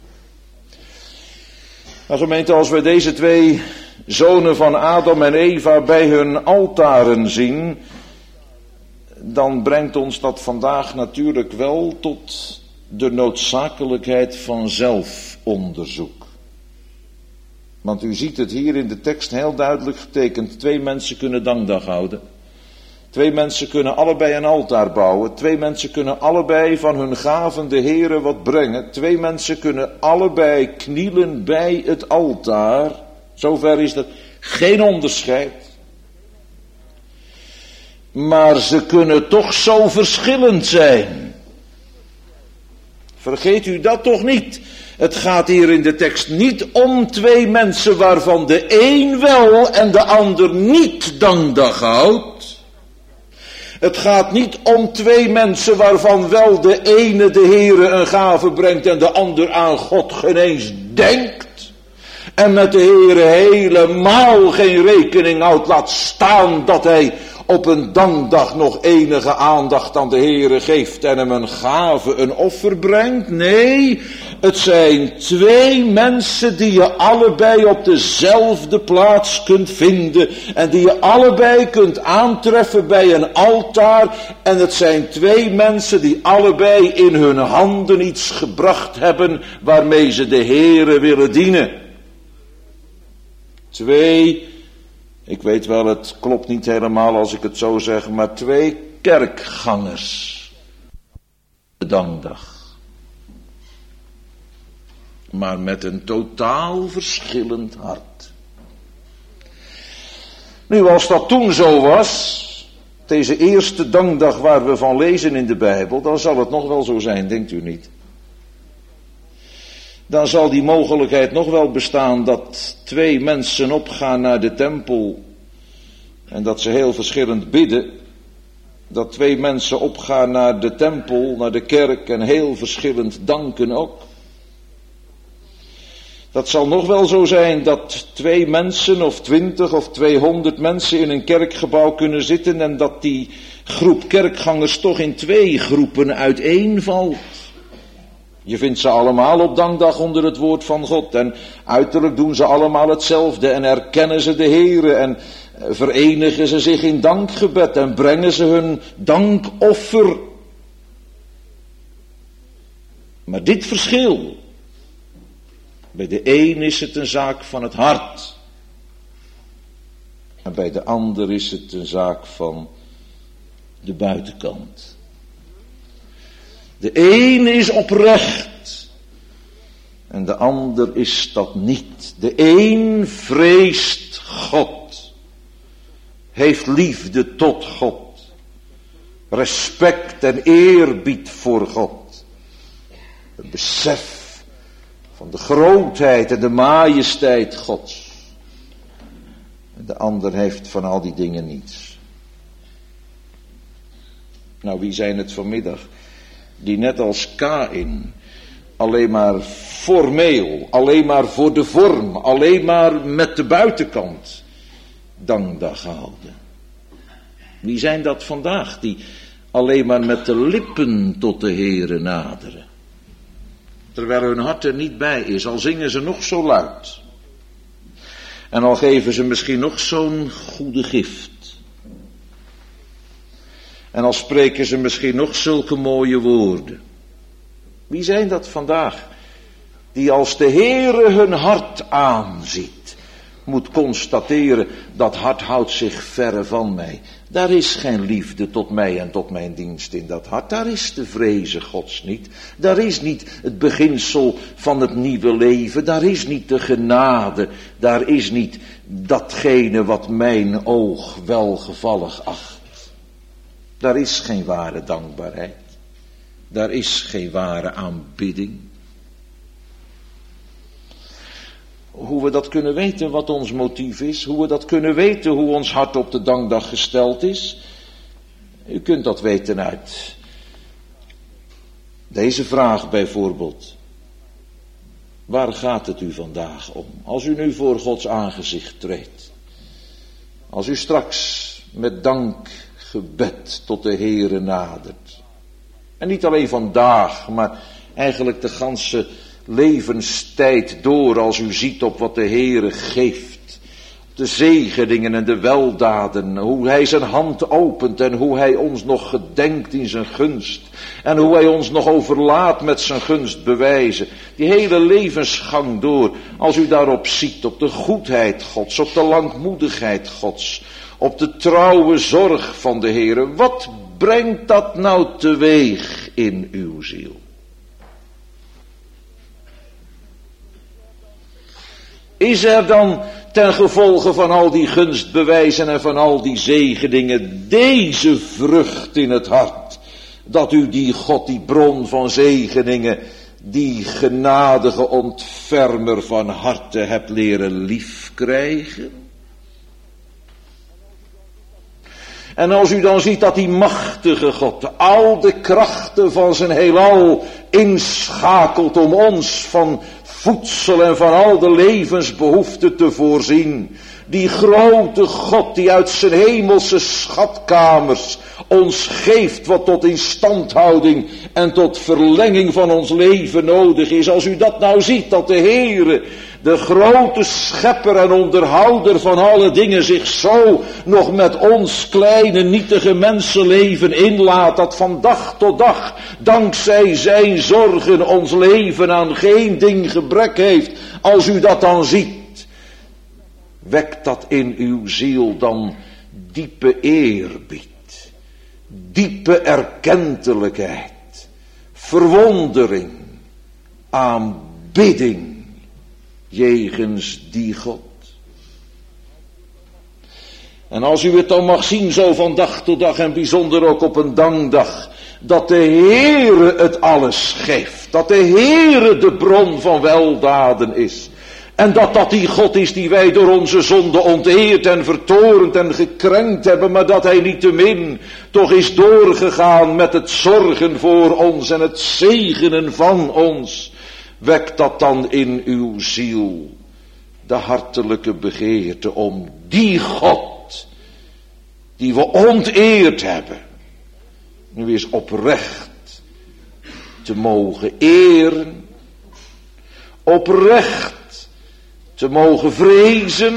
Nou, gemeente, als we deze twee zonen van Adam en Eva bij hun altaren zien, dan brengt ons dat vandaag natuurlijk wel tot de noodzakelijkheid van zelfonderzoek. Want u ziet het hier in de tekst heel duidelijk getekend. Twee mensen kunnen dankdag houden. Twee mensen kunnen allebei een altaar bouwen. Twee mensen kunnen allebei van hun gaven de Heere wat brengen. Twee mensen kunnen allebei knielen bij het altaar. Zover is er geen onderscheid. Maar ze kunnen toch zo verschillend zijn. Vergeet u dat toch niet. Het gaat hier in de tekst niet om twee mensen waarvan de een wel en de ander niet dankdag houdt. Het gaat niet om twee mensen waarvan wel de ene de Heere een gave brengt en de ander aan God geen eens denkt. En met de Heere helemaal geen rekening houdt, laat staan dat hij op een dankdag nog enige aandacht aan de Heere geeft en hem een gave, een offer brengt. Nee, het zijn twee mensen die je allebei op dezelfde plaats kunt vinden en die je allebei kunt aantreffen bij een altaar. En het zijn twee mensen die allebei in hun handen iets gebracht hebben waarmee ze de Heere willen dienen. Twee, ik weet wel, het klopt niet helemaal als ik het zo zeg, maar twee kerkgangers. De dankdag. Maar met een totaal verschillend hart. Nu, als dat toen zo was, deze eerste dankdag waar we van lezen in de Bijbel, dan zal het nog wel zo zijn, denkt u niet? Dan zal die mogelijkheid nog wel bestaan dat twee mensen opgaan naar de tempel en dat ze heel verschillend bidden. Dat twee mensen opgaan naar de tempel, naar de kerk en heel verschillend danken ook. Dat zal nog wel zo zijn dat twee mensen of twintig of tweehonderd mensen in een kerkgebouw kunnen zitten en dat die groep kerkgangers toch in twee groepen uiteenvalt. Je vindt ze allemaal op dankdag onder het woord van God en uiterlijk doen ze allemaal hetzelfde en erkennen ze de Heere en verenigen ze zich in dankgebed en brengen ze hun dankoffer. Maar dit verschil, bij de een is het een zaak van het hart en bij de ander is het een zaak van de buitenkant. De een is oprecht en de ander is dat niet. De een vreest God, heeft liefde tot God, respect en eerbied voor God, het besef van de grootheid en de majesteit Gods. En de ander heeft van al die dingen niets. Nou, wie zijn het vanmiddag die net als Kaïn alleen maar formeel, alleen maar voor de vorm, alleen maar met de buitenkant dankdag houden? Wie zijn dat vandaag die alleen maar met de lippen tot de Heere naderen, terwijl hun hart er niet bij is, al zingen ze nog zo luid en al geven ze misschien nog zo'n goede gift en al spreken ze misschien nog zulke mooie woorden? Wie zijn dat vandaag die als de Heere hun hart aanziet, moet constateren, dat hart houdt zich verre van mij. Daar is geen liefde tot mij en tot mijn dienst in dat hart. Daar is de vreze Gods niet. Daar is niet het beginsel van het nieuwe leven. Daar is niet de genade. Daar is niet datgene wat mijn oog welgevallig acht. Daar is geen ware dankbaarheid. Daar is geen ware aanbidding. Hoe we dat kunnen weten, wat ons motief is, hoe we dat kunnen weten, hoe ons hart op de dankdag gesteld is. U kunt dat weten uit deze vraag bijvoorbeeld. Waar gaat het u vandaag om? Als u nu voor Gods aangezicht treedt. Als u straks met dankgebed tot de Heere nadert. En niet alleen vandaag, maar eigenlijk de ganse levenstijd door, als u ziet op wat de Heere geeft. De zegeningen en de weldaden, hoe hij zijn hand opent en hoe hij ons nog gedenkt in zijn gunst. En hoe hij ons nog overlaat met zijn gunst bewijzen. Die hele levensgang door, als u daarop ziet, op de goedheid Gods, op de langmoedigheid Gods, op de trouwe zorg van de Heere. Wat brengt dat nou teweeg in uw ziel? Is er dan ten gevolge van al die gunstbewijzen en van al die zegeningen deze vrucht in het hart, dat u die God, die bron van zegeningen, die genadige ontfermer van harten hebt leren liefkrijgen? En als u dan ziet dat die machtige God al de krachten van zijn heelal inschakelt om ons van voedsel en van al de levensbehoeften te voorzien. Die grote God die uit zijn hemelse schatkamers ons geeft wat tot instandhouding en tot verlenging van ons leven nodig is. Als u dat nou ziet, dat de Heere, de grote schepper en onderhouder van alle dingen, zich zo nog met ons kleine nietige mensenleven inlaat, dat van dag tot dag, dankzij zijn zorgen, ons leven aan geen ding gebrek heeft. Als u dat dan ziet, wekt dat in uw ziel dan diepe eerbied, diepe erkentelijkheid, verwondering, aanbidding jegens die God. En als u het dan mag zien zo van dag tot dag en bijzonder ook op een dankdag, dat de Heere het alles geeft, dat de Heere de bron van weldaden is. En dat dat die God is die wij door onze zonde onteerd en vertorend en gekrenkt hebben, maar dat hij niettemin toch is doorgegaan met het zorgen voor ons en het zegenen van ons. Wekt dat dan in uw ziel de hartelijke begeerte om die God, die we onteerd hebben, nu eens oprecht te mogen eren, oprecht te mogen vrezen.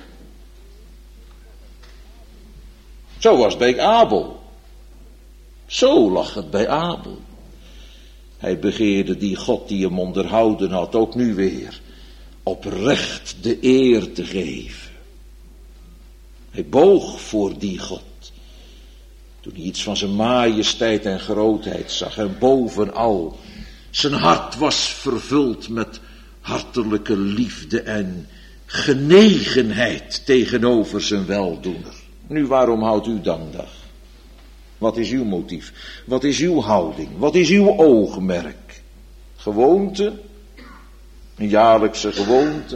Zo was het bij Abel. Zo lag het bij Abel. Hij begeerde die God die hem onderhouden had ook nu weer oprecht de eer te geven. Hij boog voor die God. Toen hij iets van zijn majesteit en grootheid zag. En bovenal zijn hart was vervuld met hartelijke liefde en genegenheid tegenover zijn weldoener. Nu, waarom houdt u dankdag? Wat is uw motief? Wat is uw houding? Wat is uw oogmerk? Gewoonte? Een jaarlijkse gewoonte?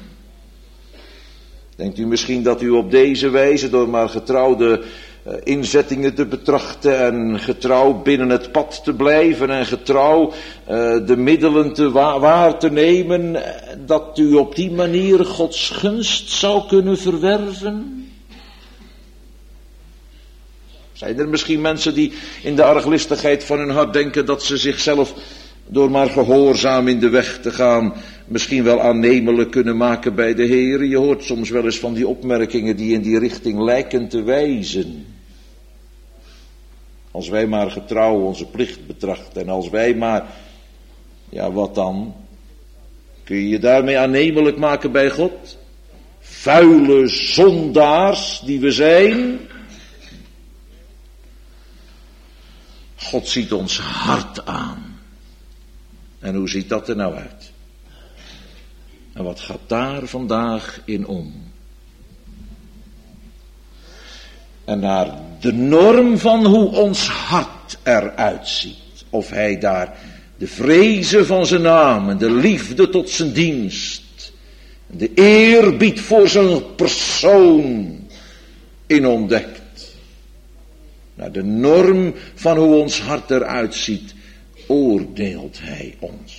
Denkt u misschien dat u op deze wijze, door maar getrouwde uh, inzettingen te betrachten en getrouw binnen het pad te blijven en getrouw uh, de middelen te wa- waar te nemen, dat u op die manier Gods gunst zou kunnen verwerven? Zijn er misschien mensen die in de arglistigheid van hun hart denken dat ze zichzelf door maar gehoorzaam in de weg te gaan misschien wel aannemelijk kunnen maken bij de Heer? Je hoort soms wel eens van die opmerkingen die in die richting lijken te wijzen. Als wij maar getrouw onze plicht betrachten en als wij maar, ja wat dan? Kun je je daarmee aannemelijk maken bij God? Vuile zondaars die we zijn. God ziet ons hart aan. En hoe ziet dat er nou uit? En wat gaat daar vandaag in om? En naar de norm van hoe ons hart eruit ziet. Of hij daar de vrezen van zijn naam en de liefde tot zijn dienst, de eerbied voor zijn persoon in ontdekt. Naar de norm van hoe ons hart eruit ziet, oordeelt hij ons.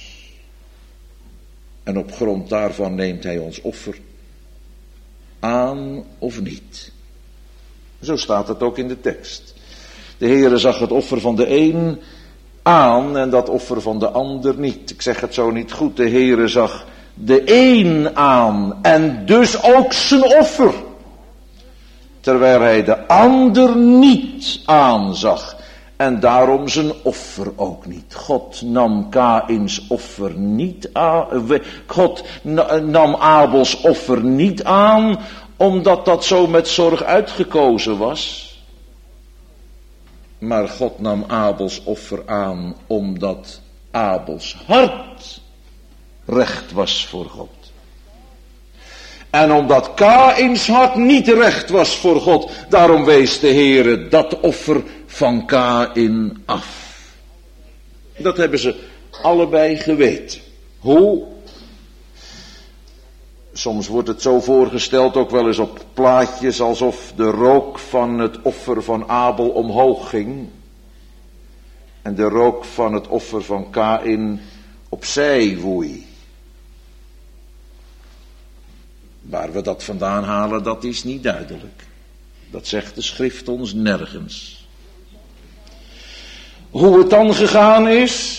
En op grond daarvan neemt hij ons offer aan of niet. Zo staat het ook in de tekst. De Heere zag het offer van de een aan en dat offer van de ander niet. Ik zeg het zo niet goed. De Heere zag de een aan en dus ook zijn offer. Terwijl hij de ander niet aanzag. En daarom zijn offer ook niet. God nam Kaïns offer niet aan. God nam Abels offer niet aan, omdat dat zo met zorg uitgekozen was. Maar God nam Abels offer aan, omdat Abels hart recht was voor God. En omdat Kaïns hart niet recht was voor God, daarom wees de Heere dat offer van Kaïn af. Dat hebben ze allebei geweten. Hoe? Soms wordt het zo voorgesteld, ook wel eens op plaatjes, alsof de rook van het offer van Abel omhoog ging. En de rook van het offer van Kaïn opzij woei. Waar we dat vandaan halen, dat is niet duidelijk. Dat zegt de schrift ons nergens. Hoe het dan gegaan is?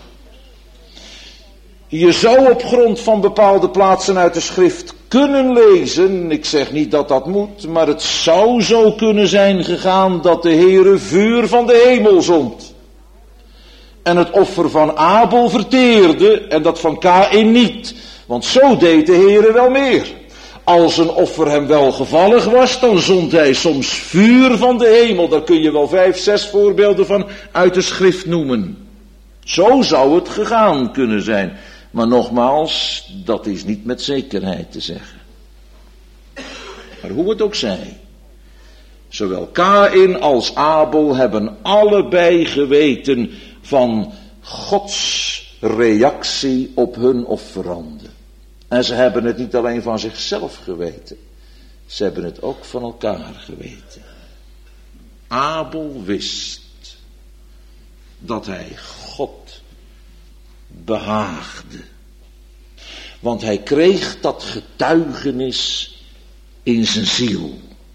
Je zou op grond van bepaalde plaatsen uit de schrift kunnen lezen, ik zeg niet dat dat moet, maar het zou zo kunnen zijn gegaan dat de Heere vuur van de hemel zond. En het offer van Abel verteerde en dat van Kaïn niet. Want zo deed de Heere wel meer. Als een offer hem welgevallig was, dan zond hij soms vuur van de hemel. Daar kun je wel vijf, zes voorbeelden van uit de schrift noemen. Zo zou het gegaan kunnen zijn. Maar nogmaals, dat is niet met zekerheid te zeggen. Maar hoe het ook zij, zowel Kaïn als Abel hebben allebei geweten van Gods reactie op hun offeranden. En ze hebben het niet alleen van zichzelf geweten, ze hebben het ook van elkaar geweten. Abel wist dat hij God behaagde. Want hij kreeg dat getuigenis in zijn ziel.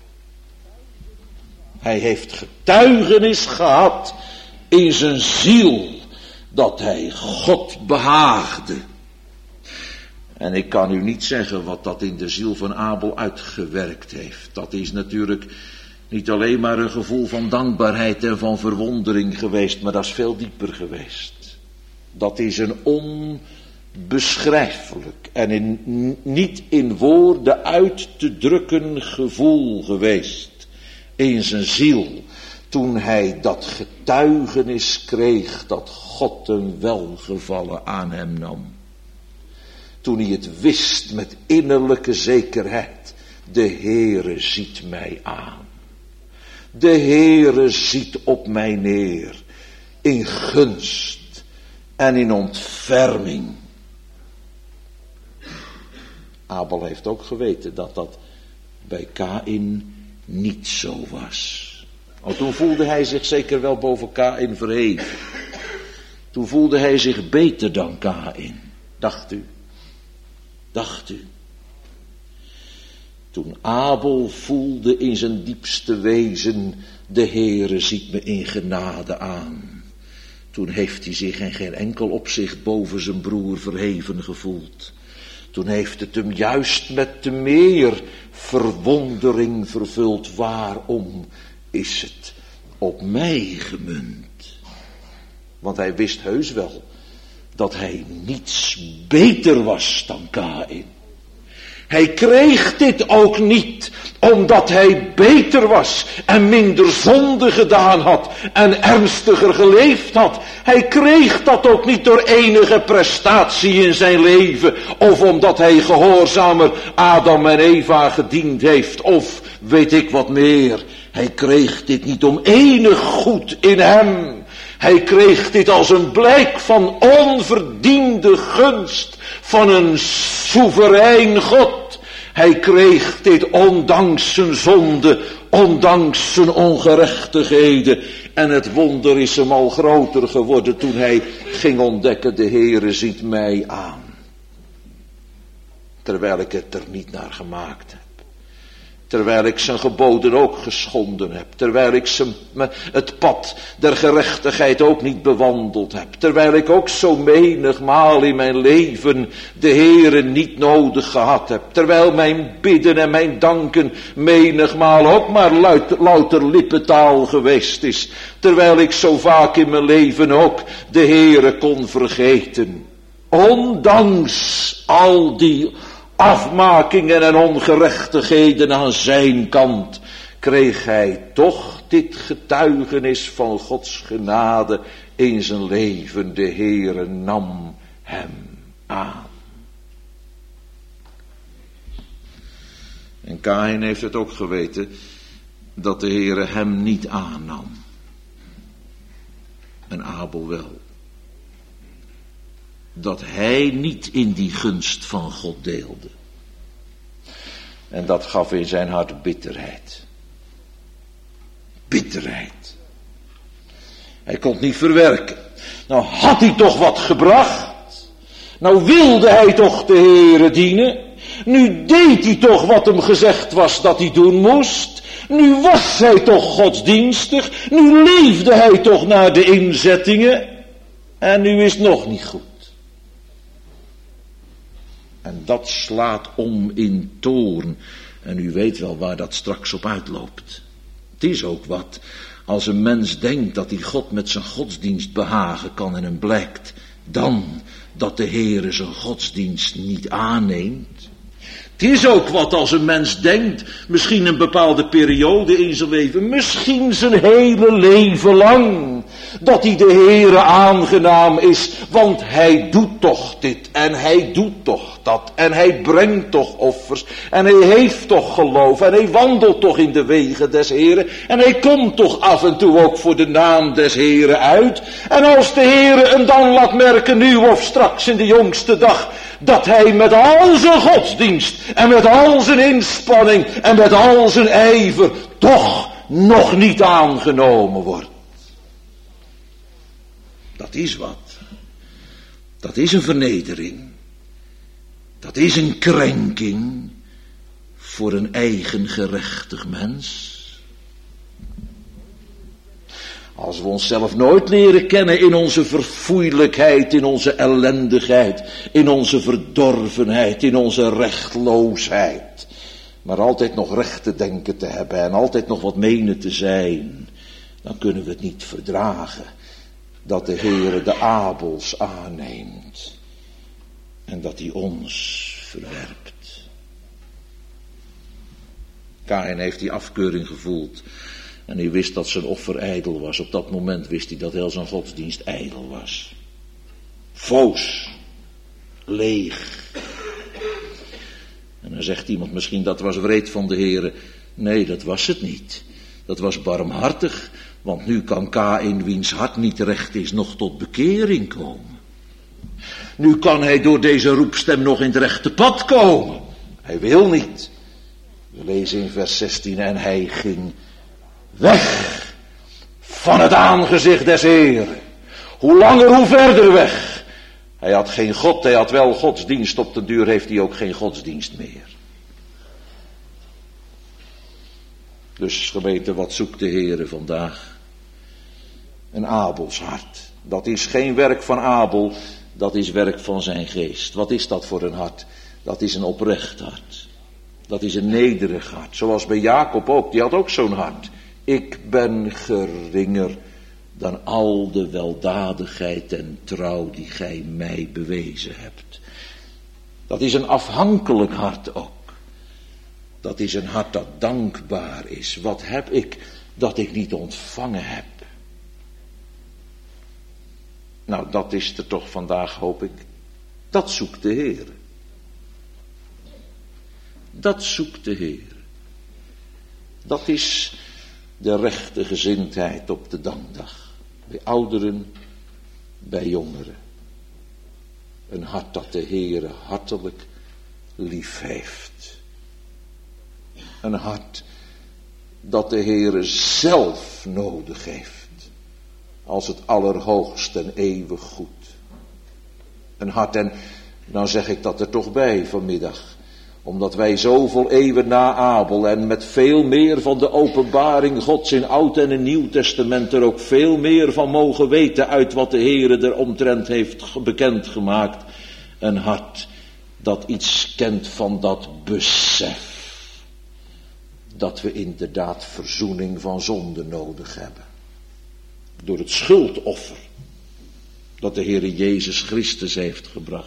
Hij heeft getuigenis gehad in zijn ziel dat hij God behaagde. En ik kan u niet zeggen wat dat in de ziel van Abel uitgewerkt heeft. Dat is natuurlijk niet alleen maar een gevoel van dankbaarheid en van verwondering geweest, maar dat is veel dieper geweest. Dat is een onbeschrijfelijk en in, niet in woorden uit te drukken gevoel geweest in zijn ziel. Toen hij dat getuigenis kreeg dat God een welgevallen aan hem nam. Toen hij het wist met innerlijke zekerheid. De Heere ziet mij aan. De Heere ziet op mij neer. In gunst en in ontferming. Abel heeft ook geweten dat dat bij Kaïn niet zo was. Oh, toen voelde hij zich zeker wel boven Kaïn verheven. Toen voelde hij zich beter dan Kaïn. Dacht u? Dacht u? Toen Abel voelde in zijn diepste wezen, de Heere ziet me in genade aan. Toen heeft hij zich in geen enkel opzicht boven zijn broer verheven gevoeld. Toen heeft het hem juist met te meer verwondering vervuld. Waarom is het op mij gemunt? Want hij wist heus wel dat hij niets beter was dan Kaïn. Hij kreeg dit ook niet omdat hij beter was en minder zonde gedaan had en ernstiger geleefd had. Hij kreeg dat ook niet door enige prestatie in zijn leven of omdat hij gehoorzamer Adam en Eva gediend heeft of weet ik wat meer. Hij kreeg dit niet om enig goed in hem. Hij kreeg dit als een blijk van onverdiende gunst van een soeverein God. Hij kreeg dit ondanks zijn zonde, ondanks zijn ongerechtigheden. En het wonder is hem al groter geworden toen hij ging ontdekken, de Heere ziet mij aan. Terwijl ik het er niet naar gemaakt heb. Terwijl ik zijn geboden ook geschonden heb. Terwijl ik zijn, het pad der gerechtigheid ook niet bewandeld heb. Terwijl ik ook zo menigmaal in mijn leven de Heere niet nodig gehad heb. Terwijl mijn bidden en mijn danken menigmaal ook maar luid, louter lippentaal geweest is. Terwijl ik zo vaak in mijn leven ook de Heere kon vergeten. Ondanks al die afmakingen en ongerechtigheden aan zijn kant, kreeg hij toch dit getuigenis van Gods genade in zijn leven. De Heere nam hem aan. En Kaïn heeft het ook geweten dat de Heere hem niet aannam. En Abel wel. Dat hij niet in die gunst van God deelde. En dat gaf in zijn hart bitterheid. Bitterheid. Hij kon het niet verwerken. Nou had hij toch wat gebracht. Nou wilde hij toch de Heere dienen. Nu deed hij toch wat hem gezegd was dat hij doen moest. Nu was hij toch godsdienstig. Nu leefde hij toch naar de inzettingen. En nu is het nog niet goed. En dat slaat om in toorn. En u weet wel waar dat straks op uitloopt. Het is ook wat. Als een mens denkt dat hij God met zijn godsdienst behagen kan en hem blijkt. Dan dat de Heere zijn godsdienst niet aanneemt. Het is ook wat als een mens denkt, misschien een bepaalde periode in zijn leven, misschien zijn hele leven lang, dat hij de Heere aangenaam is, want hij doet toch dit en hij doet toch dat en hij brengt toch offers en hij heeft toch geloof en hij wandelt toch in de wegen des Heeren en hij komt toch af en toe ook voor de naam des Heeren uit. En als de Heere hem dan laat merken, nu of straks in de jongste dag, dat hij met al zijn godsdienst en met al zijn inspanning en met al zijn ijver toch nog niet aangenomen wordt. Dat is wat. Dat is een vernedering. Dat is een krenking voor een eigen gerechtig mens. Als we onszelf nooit leren kennen in onze verfoeilijkheid, in onze ellendigheid, in onze verdorvenheid, in onze rechtloosheid, maar altijd nog recht te denken te hebben en altijd nog wat menen te zijn, dan kunnen we het niet verdragen dat de Heere de Abels aanneemt en dat hij ons verwerpt. Kaïn heeft die afkeuring gevoeld. En hij wist dat zijn offer ijdel was. Op dat moment wist hij dat heel zijn godsdienst ijdel was. Foos. Leeg. En dan zegt iemand misschien dat was wreed van de Heere. Nee, dat was het niet. Dat was barmhartig. Want nu kan Kaïn, wiens hart niet recht is, nog tot bekering komen. Nu kan hij door deze roepstem nog in het rechte pad komen. Hij wil niet. We lezen in vers zestien. En hij ging weg van het aangezicht des Heeren. Hoe langer, hoe verder weg. Hij had geen God, hij had wel godsdienst. Op de duur heeft hij ook geen godsdienst meer. Dus gemeente, wat zoekt de Heere vandaag? Een Abels hart. Dat is geen werk van Abel, dat is werk van zijn geest. Wat is dat voor een hart? Dat is een oprecht hart. Dat is een nederig hart. Zoals bij Jacob ook, die had ook zo'n hart. Ik ben geringer dan al de weldadigheid en trouw die gij mij bewezen hebt. Dat is een afhankelijk hart ook. Dat is een hart dat dankbaar is. Wat heb ik dat ik niet ontvangen heb? Nou, dat is er toch vandaag, hoop ik. Dat zoekt de Heer. Dat zoekt de Heer. Dat is de rechte gezindheid op de dankdag. Bij ouderen, bij jongeren. Een hart dat de Heere hartelijk lief heeft. Een hart dat de Heere zelf nodig heeft. Als het allerhoogst en eeuwig goed. Een hart, en nou zeg ik dat er toch bij vanmiddag. Omdat wij zoveel eeuwen na Abel en met veel meer van de openbaring Gods in Oud en in Nieuw Testament er ook veel meer van mogen weten uit wat de Heere er omtrent heeft bekendgemaakt. Een hart dat iets kent van dat besef. Dat we inderdaad verzoening van zonde nodig hebben. Door het schuldoffer dat de Heere Jezus Christus heeft gebracht.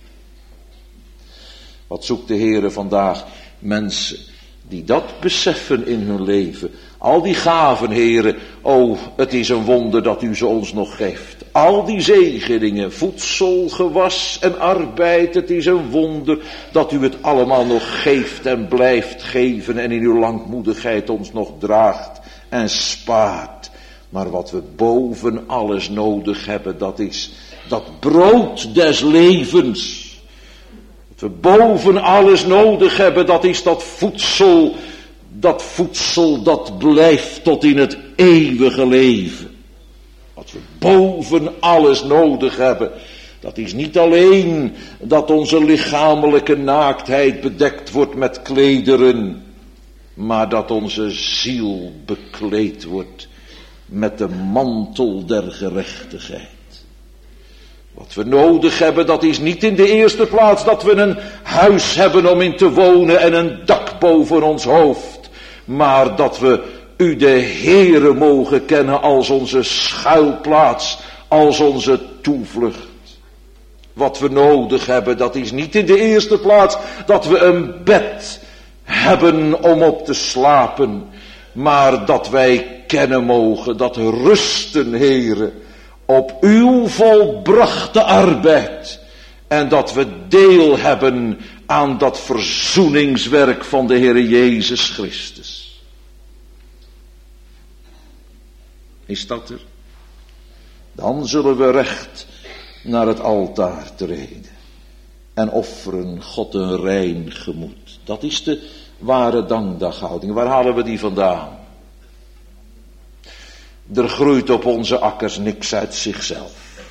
Wat zoekt de Heere vandaag? Mensen die dat beseffen in hun leven. Al die gaven, Heere, oh, het is een wonder dat u ze ons nog geeft. Al die zegeningen, voedsel, gewas en arbeid, het is een wonder dat u het allemaal nog geeft en blijft geven en in uw langmoedigheid ons nog draagt en spaart. Maar wat we boven alles nodig hebben, dat is dat brood des levens. Wat we boven alles nodig hebben, dat is dat voedsel, dat voedsel dat blijft tot in het eeuwige leven. Wat we boven alles nodig hebben, Dat is niet alleen dat onze lichamelijke naaktheid bedekt wordt met klederen, maar dat onze ziel bekleed wordt met de mantel der gerechtigheid. Wat we nodig hebben, dat is niet in de eerste plaats dat we een huis hebben om in te wonen en een dak boven ons hoofd, maar dat we u de Heere mogen kennen als onze schuilplaats, als onze toevlucht. Wat we nodig hebben, dat is niet in de eerste plaats dat we een bed hebben om op te slapen, maar dat wij kennen mogen, dat rusten, Heere, op uw volbrachte arbeid. En dat we deel hebben aan dat verzoeningswerk van de Heere Jezus Christus. Is dat er? Dan zullen we recht naar het altaar treden en offeren God een rein gemoed. Dat is de ware dankdaghouding. Waar halen we die vandaan? Er groeit op onze akkers niks uit zichzelf.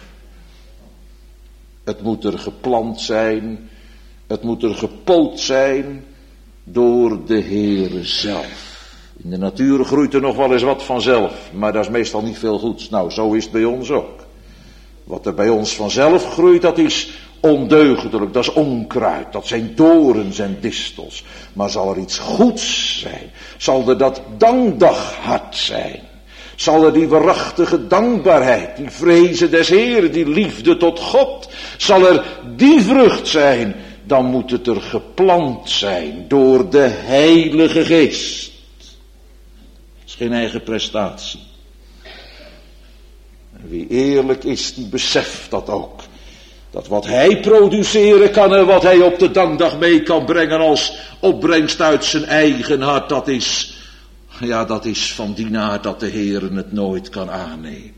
Het moet er geplant zijn, het moet er gepoot zijn door de Heere zelf. In de natuur groeit er nog wel eens wat vanzelf, maar dat is meestal niet veel goeds. Nou, zo is het bij ons ook. Wat er bij ons vanzelf groeit, dat is ondeugdelijk, dat is onkruid, dat zijn dorens en distels. Maar zal er iets goeds zijn, zal er dat dankdaghart zijn, zal er die waarachtige dankbaarheid, die vrezen des Heeren, die liefde tot God, zal er die vrucht zijn, dan moet het er geplant zijn door de Heilige Geest. Het is geen eigen prestatie. En wie eerlijk is, die beseft dat ook. Dat wat hij produceren kan en wat hij op de dankdag mee kan brengen als opbrengst uit zijn eigen hart, dat is, ja, dat is van die aard dat de Heer het nooit kan aannemen.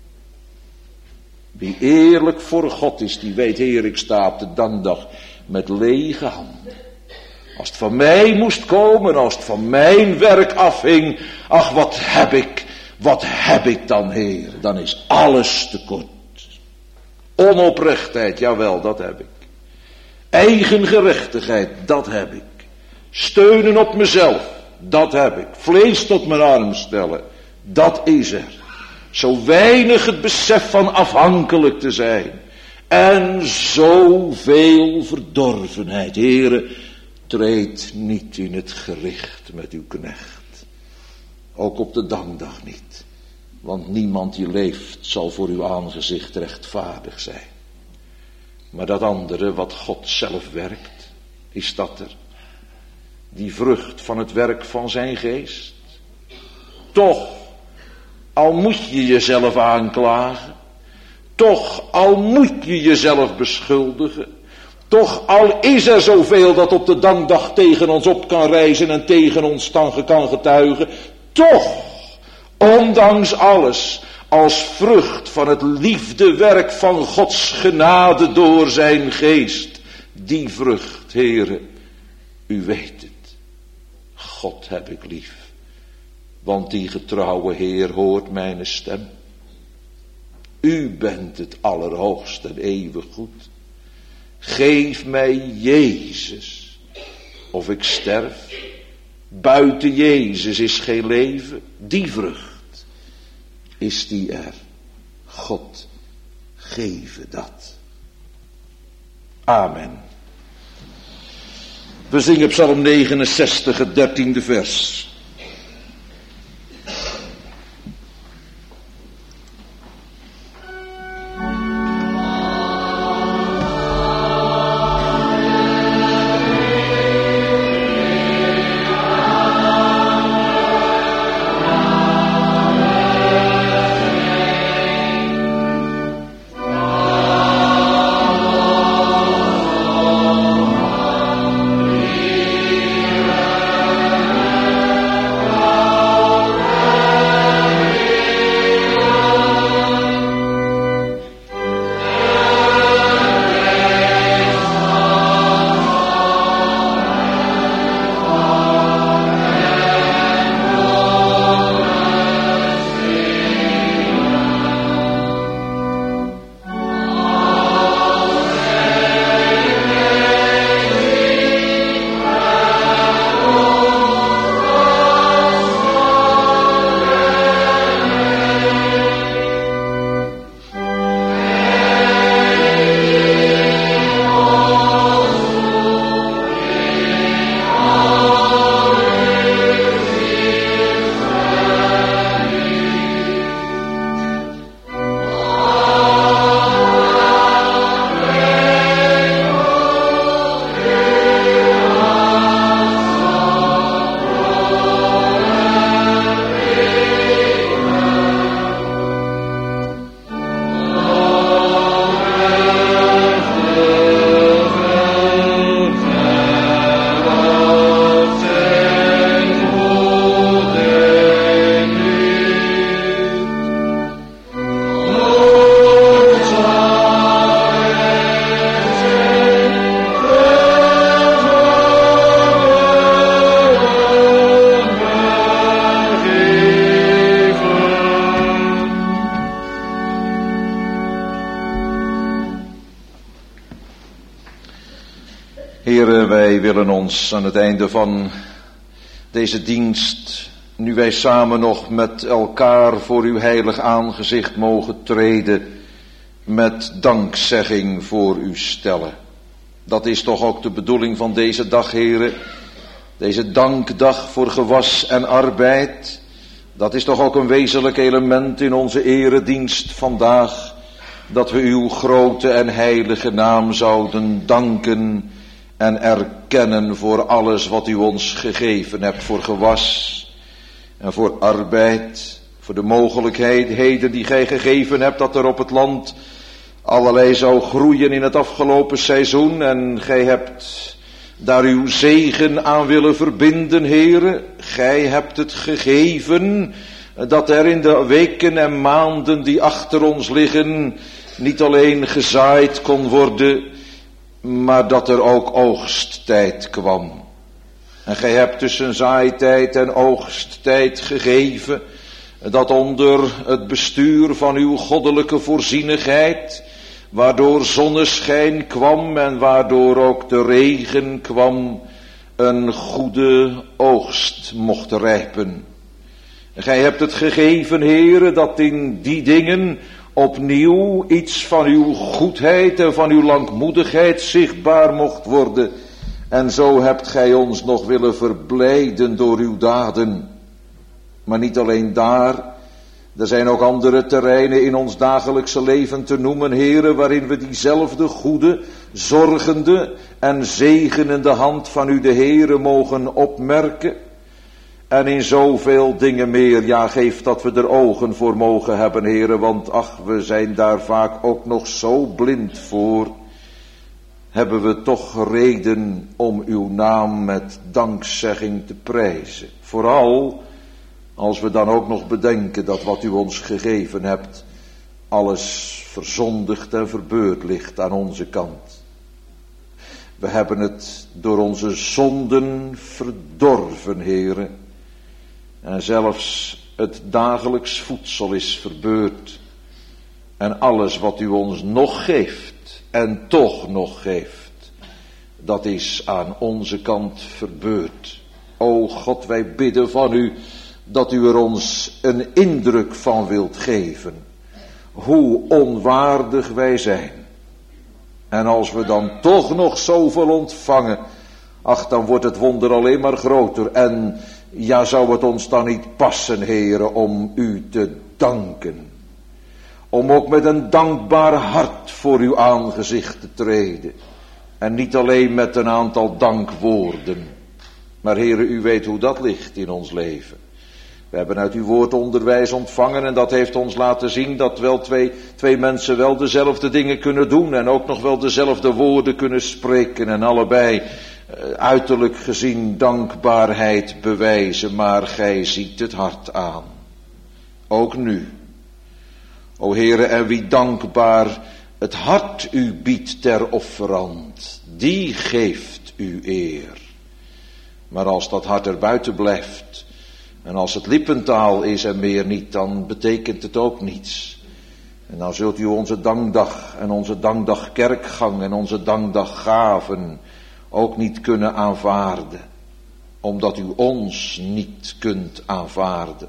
Wie eerlijk voor God is, die weet, Heer, ik sta op de dankdag met lege handen. Als het van mij moest komen, als het van mijn werk afhing, ach, wat heb ik, wat heb ik dan, Heer? Dan is alles tekort. Onoprechtheid, jawel, dat heb ik. Eigen gerechtigheid, dat heb ik. Steunen op mezelf, dat heb ik. Vlees tot mijn arm stellen, dat is er. Zo weinig het besef van afhankelijk te zijn. En zoveel verdorvenheid. Heere, treed niet in het gericht met uw knecht. Ook op de dankdag niet. Want niemand die leeft zal voor uw aangezicht rechtvaardig zijn. Maar dat andere wat God zelf werkt, is dat er. Die vrucht van het werk van zijn geest. Toch, al moet je jezelf aanklagen. Toch, al moet je jezelf beschuldigen. Toch, al is er zoveel dat op de dankdag tegen ons op kan rijzen en tegen ons kan getuigen. Toch, ondanks alles, als vrucht van het liefdewerk van Gods genade door zijn geest. Die vrucht, Heere, u weet het. God heb ik lief. Want die getrouwe Heer hoort mijn stem. U bent het allerhoogst en eeuwig goed. Geef mij Jezus, of ik sterf. Buiten Jezus is geen leven. Die vrucht is die er. God, geef dat. Amen. We zingen Psalm negenenzestig, het dertiende vers. wij willen ons aan het einde van deze dienst, nu wij samen nog met elkaar voor uw heilig aangezicht mogen treden, met dankzegging voor u stellen. Dat is toch ook de bedoeling van deze dag, heren. Deze dankdag voor gewas en arbeid. Dat is toch ook een wezenlijk element in onze eredienst vandaag. Dat we uw grote en heilige naam zouden danken en erkennen voor alles wat u ons gegeven hebt. Voor gewas en voor arbeid. Voor de mogelijkheden die gij gegeven hebt dat er op het land allerlei zou groeien in het afgelopen seizoen. En gij hebt daar uw zegen aan willen verbinden, heren. Gij hebt het gegeven dat er in de weken en maanden die achter ons liggen niet alleen gezaaid kon worden, maar dat er ook oogsttijd kwam. En gij hebt tussen zaaitijd en oogsttijd gegeven dat onder het bestuur van uw goddelijke voorzienigheid, waardoor zonneschijn kwam en waardoor ook de regen kwam, een goede oogst mocht rijpen. En gij hebt het gegeven, heren, dat in die dingen opnieuw iets van uw goedheid en van uw langmoedigheid zichtbaar mocht worden. En zo hebt gij ons nog willen verblijden door uw daden. Maar niet alleen daar. Er zijn ook andere terreinen in ons dagelijkse leven te noemen, heren, waarin we diezelfde goede, zorgende en zegenende hand van u de Heere mogen opmerken. En in zoveel dingen meer, ja, geef dat we er ogen voor mogen hebben, heren, want ach, we zijn daar vaak ook nog zo blind voor. Hebben we toch reden om uw naam met dankzegging te prijzen. Vooral als we dan ook nog bedenken dat wat u ons gegeven hebt, alles verzondigd en verbeurd ligt aan onze kant. We hebben het door onze zonden verdorven, heren. En zelfs het dagelijks voedsel is verbeurd. En alles wat u ons nog geeft, en toch nog geeft, dat is aan onze kant verbeurd. O God, wij bidden van u dat u er ons een indruk van wilt geven. Hoe onwaardig wij zijn. En als we dan toch nog zoveel ontvangen, ach, dan wordt het wonder alleen maar groter. En ja, zou het ons dan niet passen, heren, om u te danken. Om ook met een dankbaar hart voor uw aangezicht te treden. En niet alleen met een aantal dankwoorden. Maar heren, u weet hoe dat ligt in ons leven. We hebben uit uw woord onderwijs ontvangen en dat heeft ons laten zien dat wel twee, twee mensen wel dezelfde dingen kunnen doen en ook nog wel dezelfde woorden kunnen spreken en allebei uh, uiterlijk gezien dankbaarheid bewijzen, maar gij ziet het hart aan. Ook nu. O Heere, en wie dankbaar het hart u biedt ter offerand, die geeft u eer. Maar als dat hart er buiten blijft, en als het lippentaal is en meer niet, dan betekent het ook niets. En dan zult u onze dankdag en onze dankdag kerkgang en onze dankdag gaven ook niet kunnen aanvaarden. Omdat u ons niet kunt aanvaarden.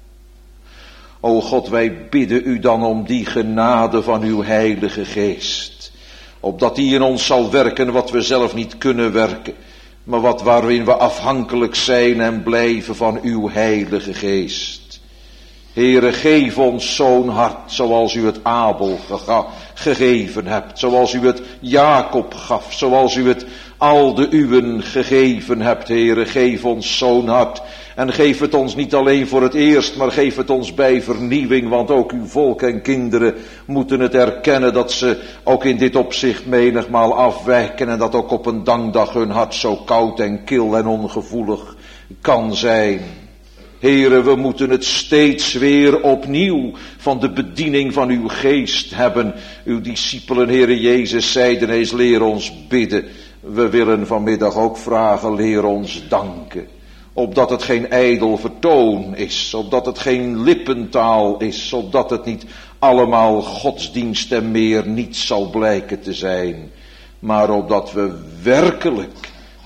O God, wij bidden u dan om die genade van uw heilige geest. Opdat die in ons zal werken wat we zelf niet kunnen werken. Maar wat waarin we afhankelijk zijn en blijven van uw heilige geest. Heere, geef ons zo'n hart zoals u het Abel gega- gegeven hebt. Zoals u het Jacob gaf. Zoals u het al de uwen gegeven hebt, Heere. Geef ons zo'n hart. En geef het ons niet alleen voor het eerst, maar geef het ons bij vernieuwing. Want ook uw volk en kinderen moeten het erkennen dat ze ook in dit opzicht menigmaal afwijken. En dat ook op een dankdag hun hart zo koud en kil en ongevoelig kan zijn. Heere, we moeten het steeds weer opnieuw van de bediening van uw geest hebben. Uw discipelen, Heere Jezus, zeiden eens, leer ons bidden. We willen vanmiddag ook vragen, leer ons danken. Opdat het geen ijdel vertoon is, opdat het geen lippentaal is, opdat het niet allemaal godsdienst en meer niet zal blijken te zijn. Maar opdat we werkelijk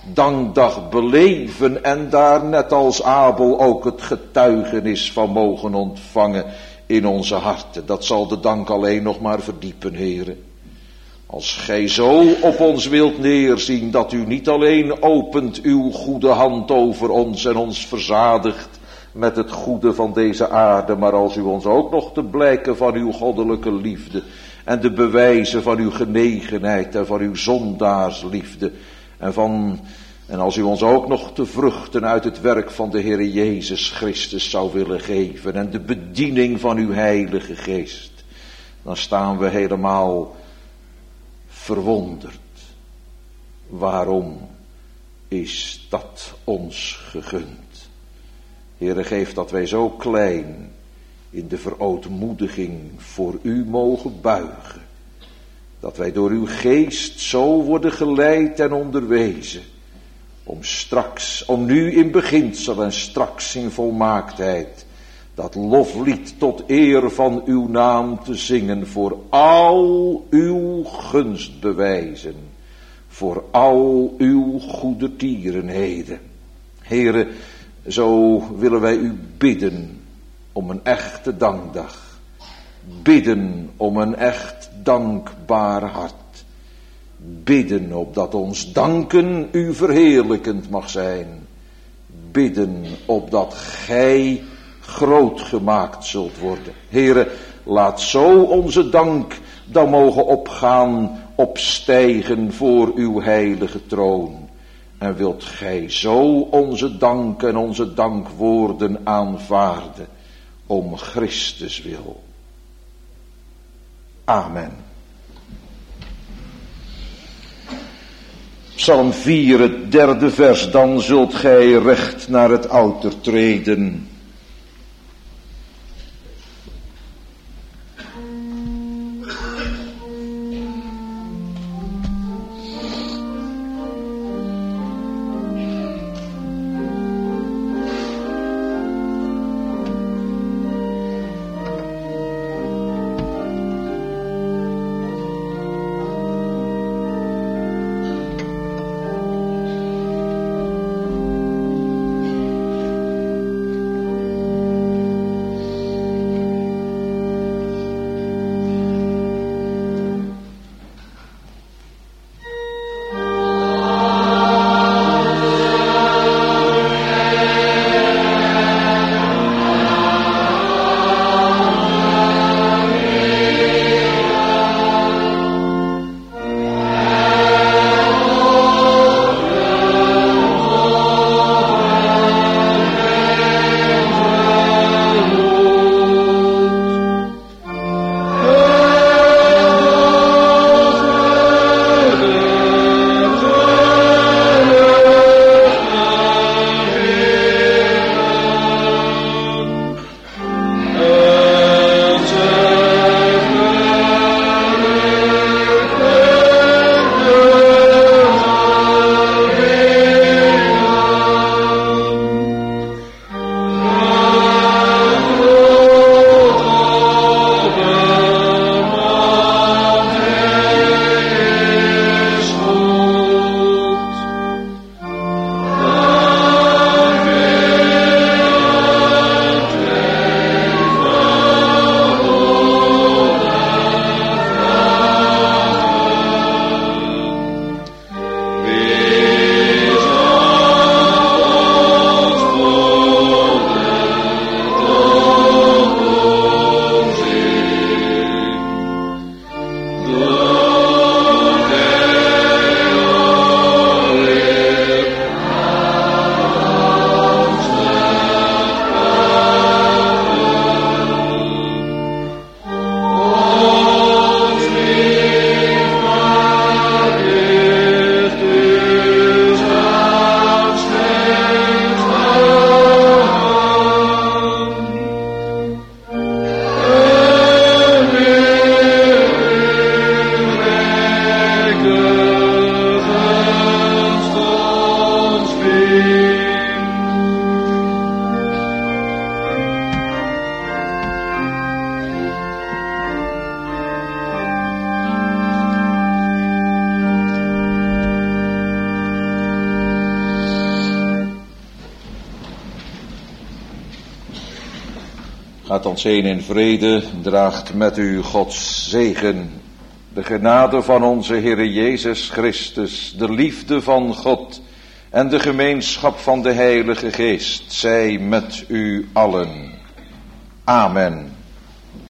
dankdag beleven en daar net als Abel ook het getuigenis van mogen ontvangen in onze harten. Dat zal de dank alleen nog maar verdiepen, heren. Als gij zo op ons wilt neerzien, dat u niet alleen opent uw goede hand over ons en ons verzadigt met het goede van deze aarde, maar als u ons ook nog te blijken van uw goddelijke liefde en de bewijzen van uw genegenheid en van uw zondaarsliefde en van, en als u ons ook nog de vruchten uit het werk van de Heere Jezus Christus zou willen geven en de bediening van uw Heilige Geest, dan staan we helemaal verwonderd. Waarom is dat ons gegund? Heere, geef dat wij zo klein in de verootmoediging voor u mogen buigen. Dat wij door uw geest zo worden geleid en onderwezen. Om straks, om nu in beginsel en straks in volmaaktheid dat loflied tot eer van uw naam te zingen voor al uw gunstbewijzen, voor al uw goede tierenheden. Heere, zo willen wij u bidden om een echte dankdag. Bidden om een echt dankbaar hart. Bidden opdat ons danken u verheerlijkend mag zijn. Bidden opdat gij groot gemaakt zult worden. Heere, laat zo onze dank dan mogen opgaan, opstijgen voor uw heilige troon. En wilt gij zo onze dank en onze dankwoorden aanvaarden, om Christus wil. Amen. Psalm vier, het derde vers, dan zult gij recht naar het altaar treden. Gaat ons heen in vrede, draagt met u Gods zegen. De genade van onze Heere Jezus Christus, de liefde van God en de gemeenschap van de Heilige Geest, zij met u allen. Amen.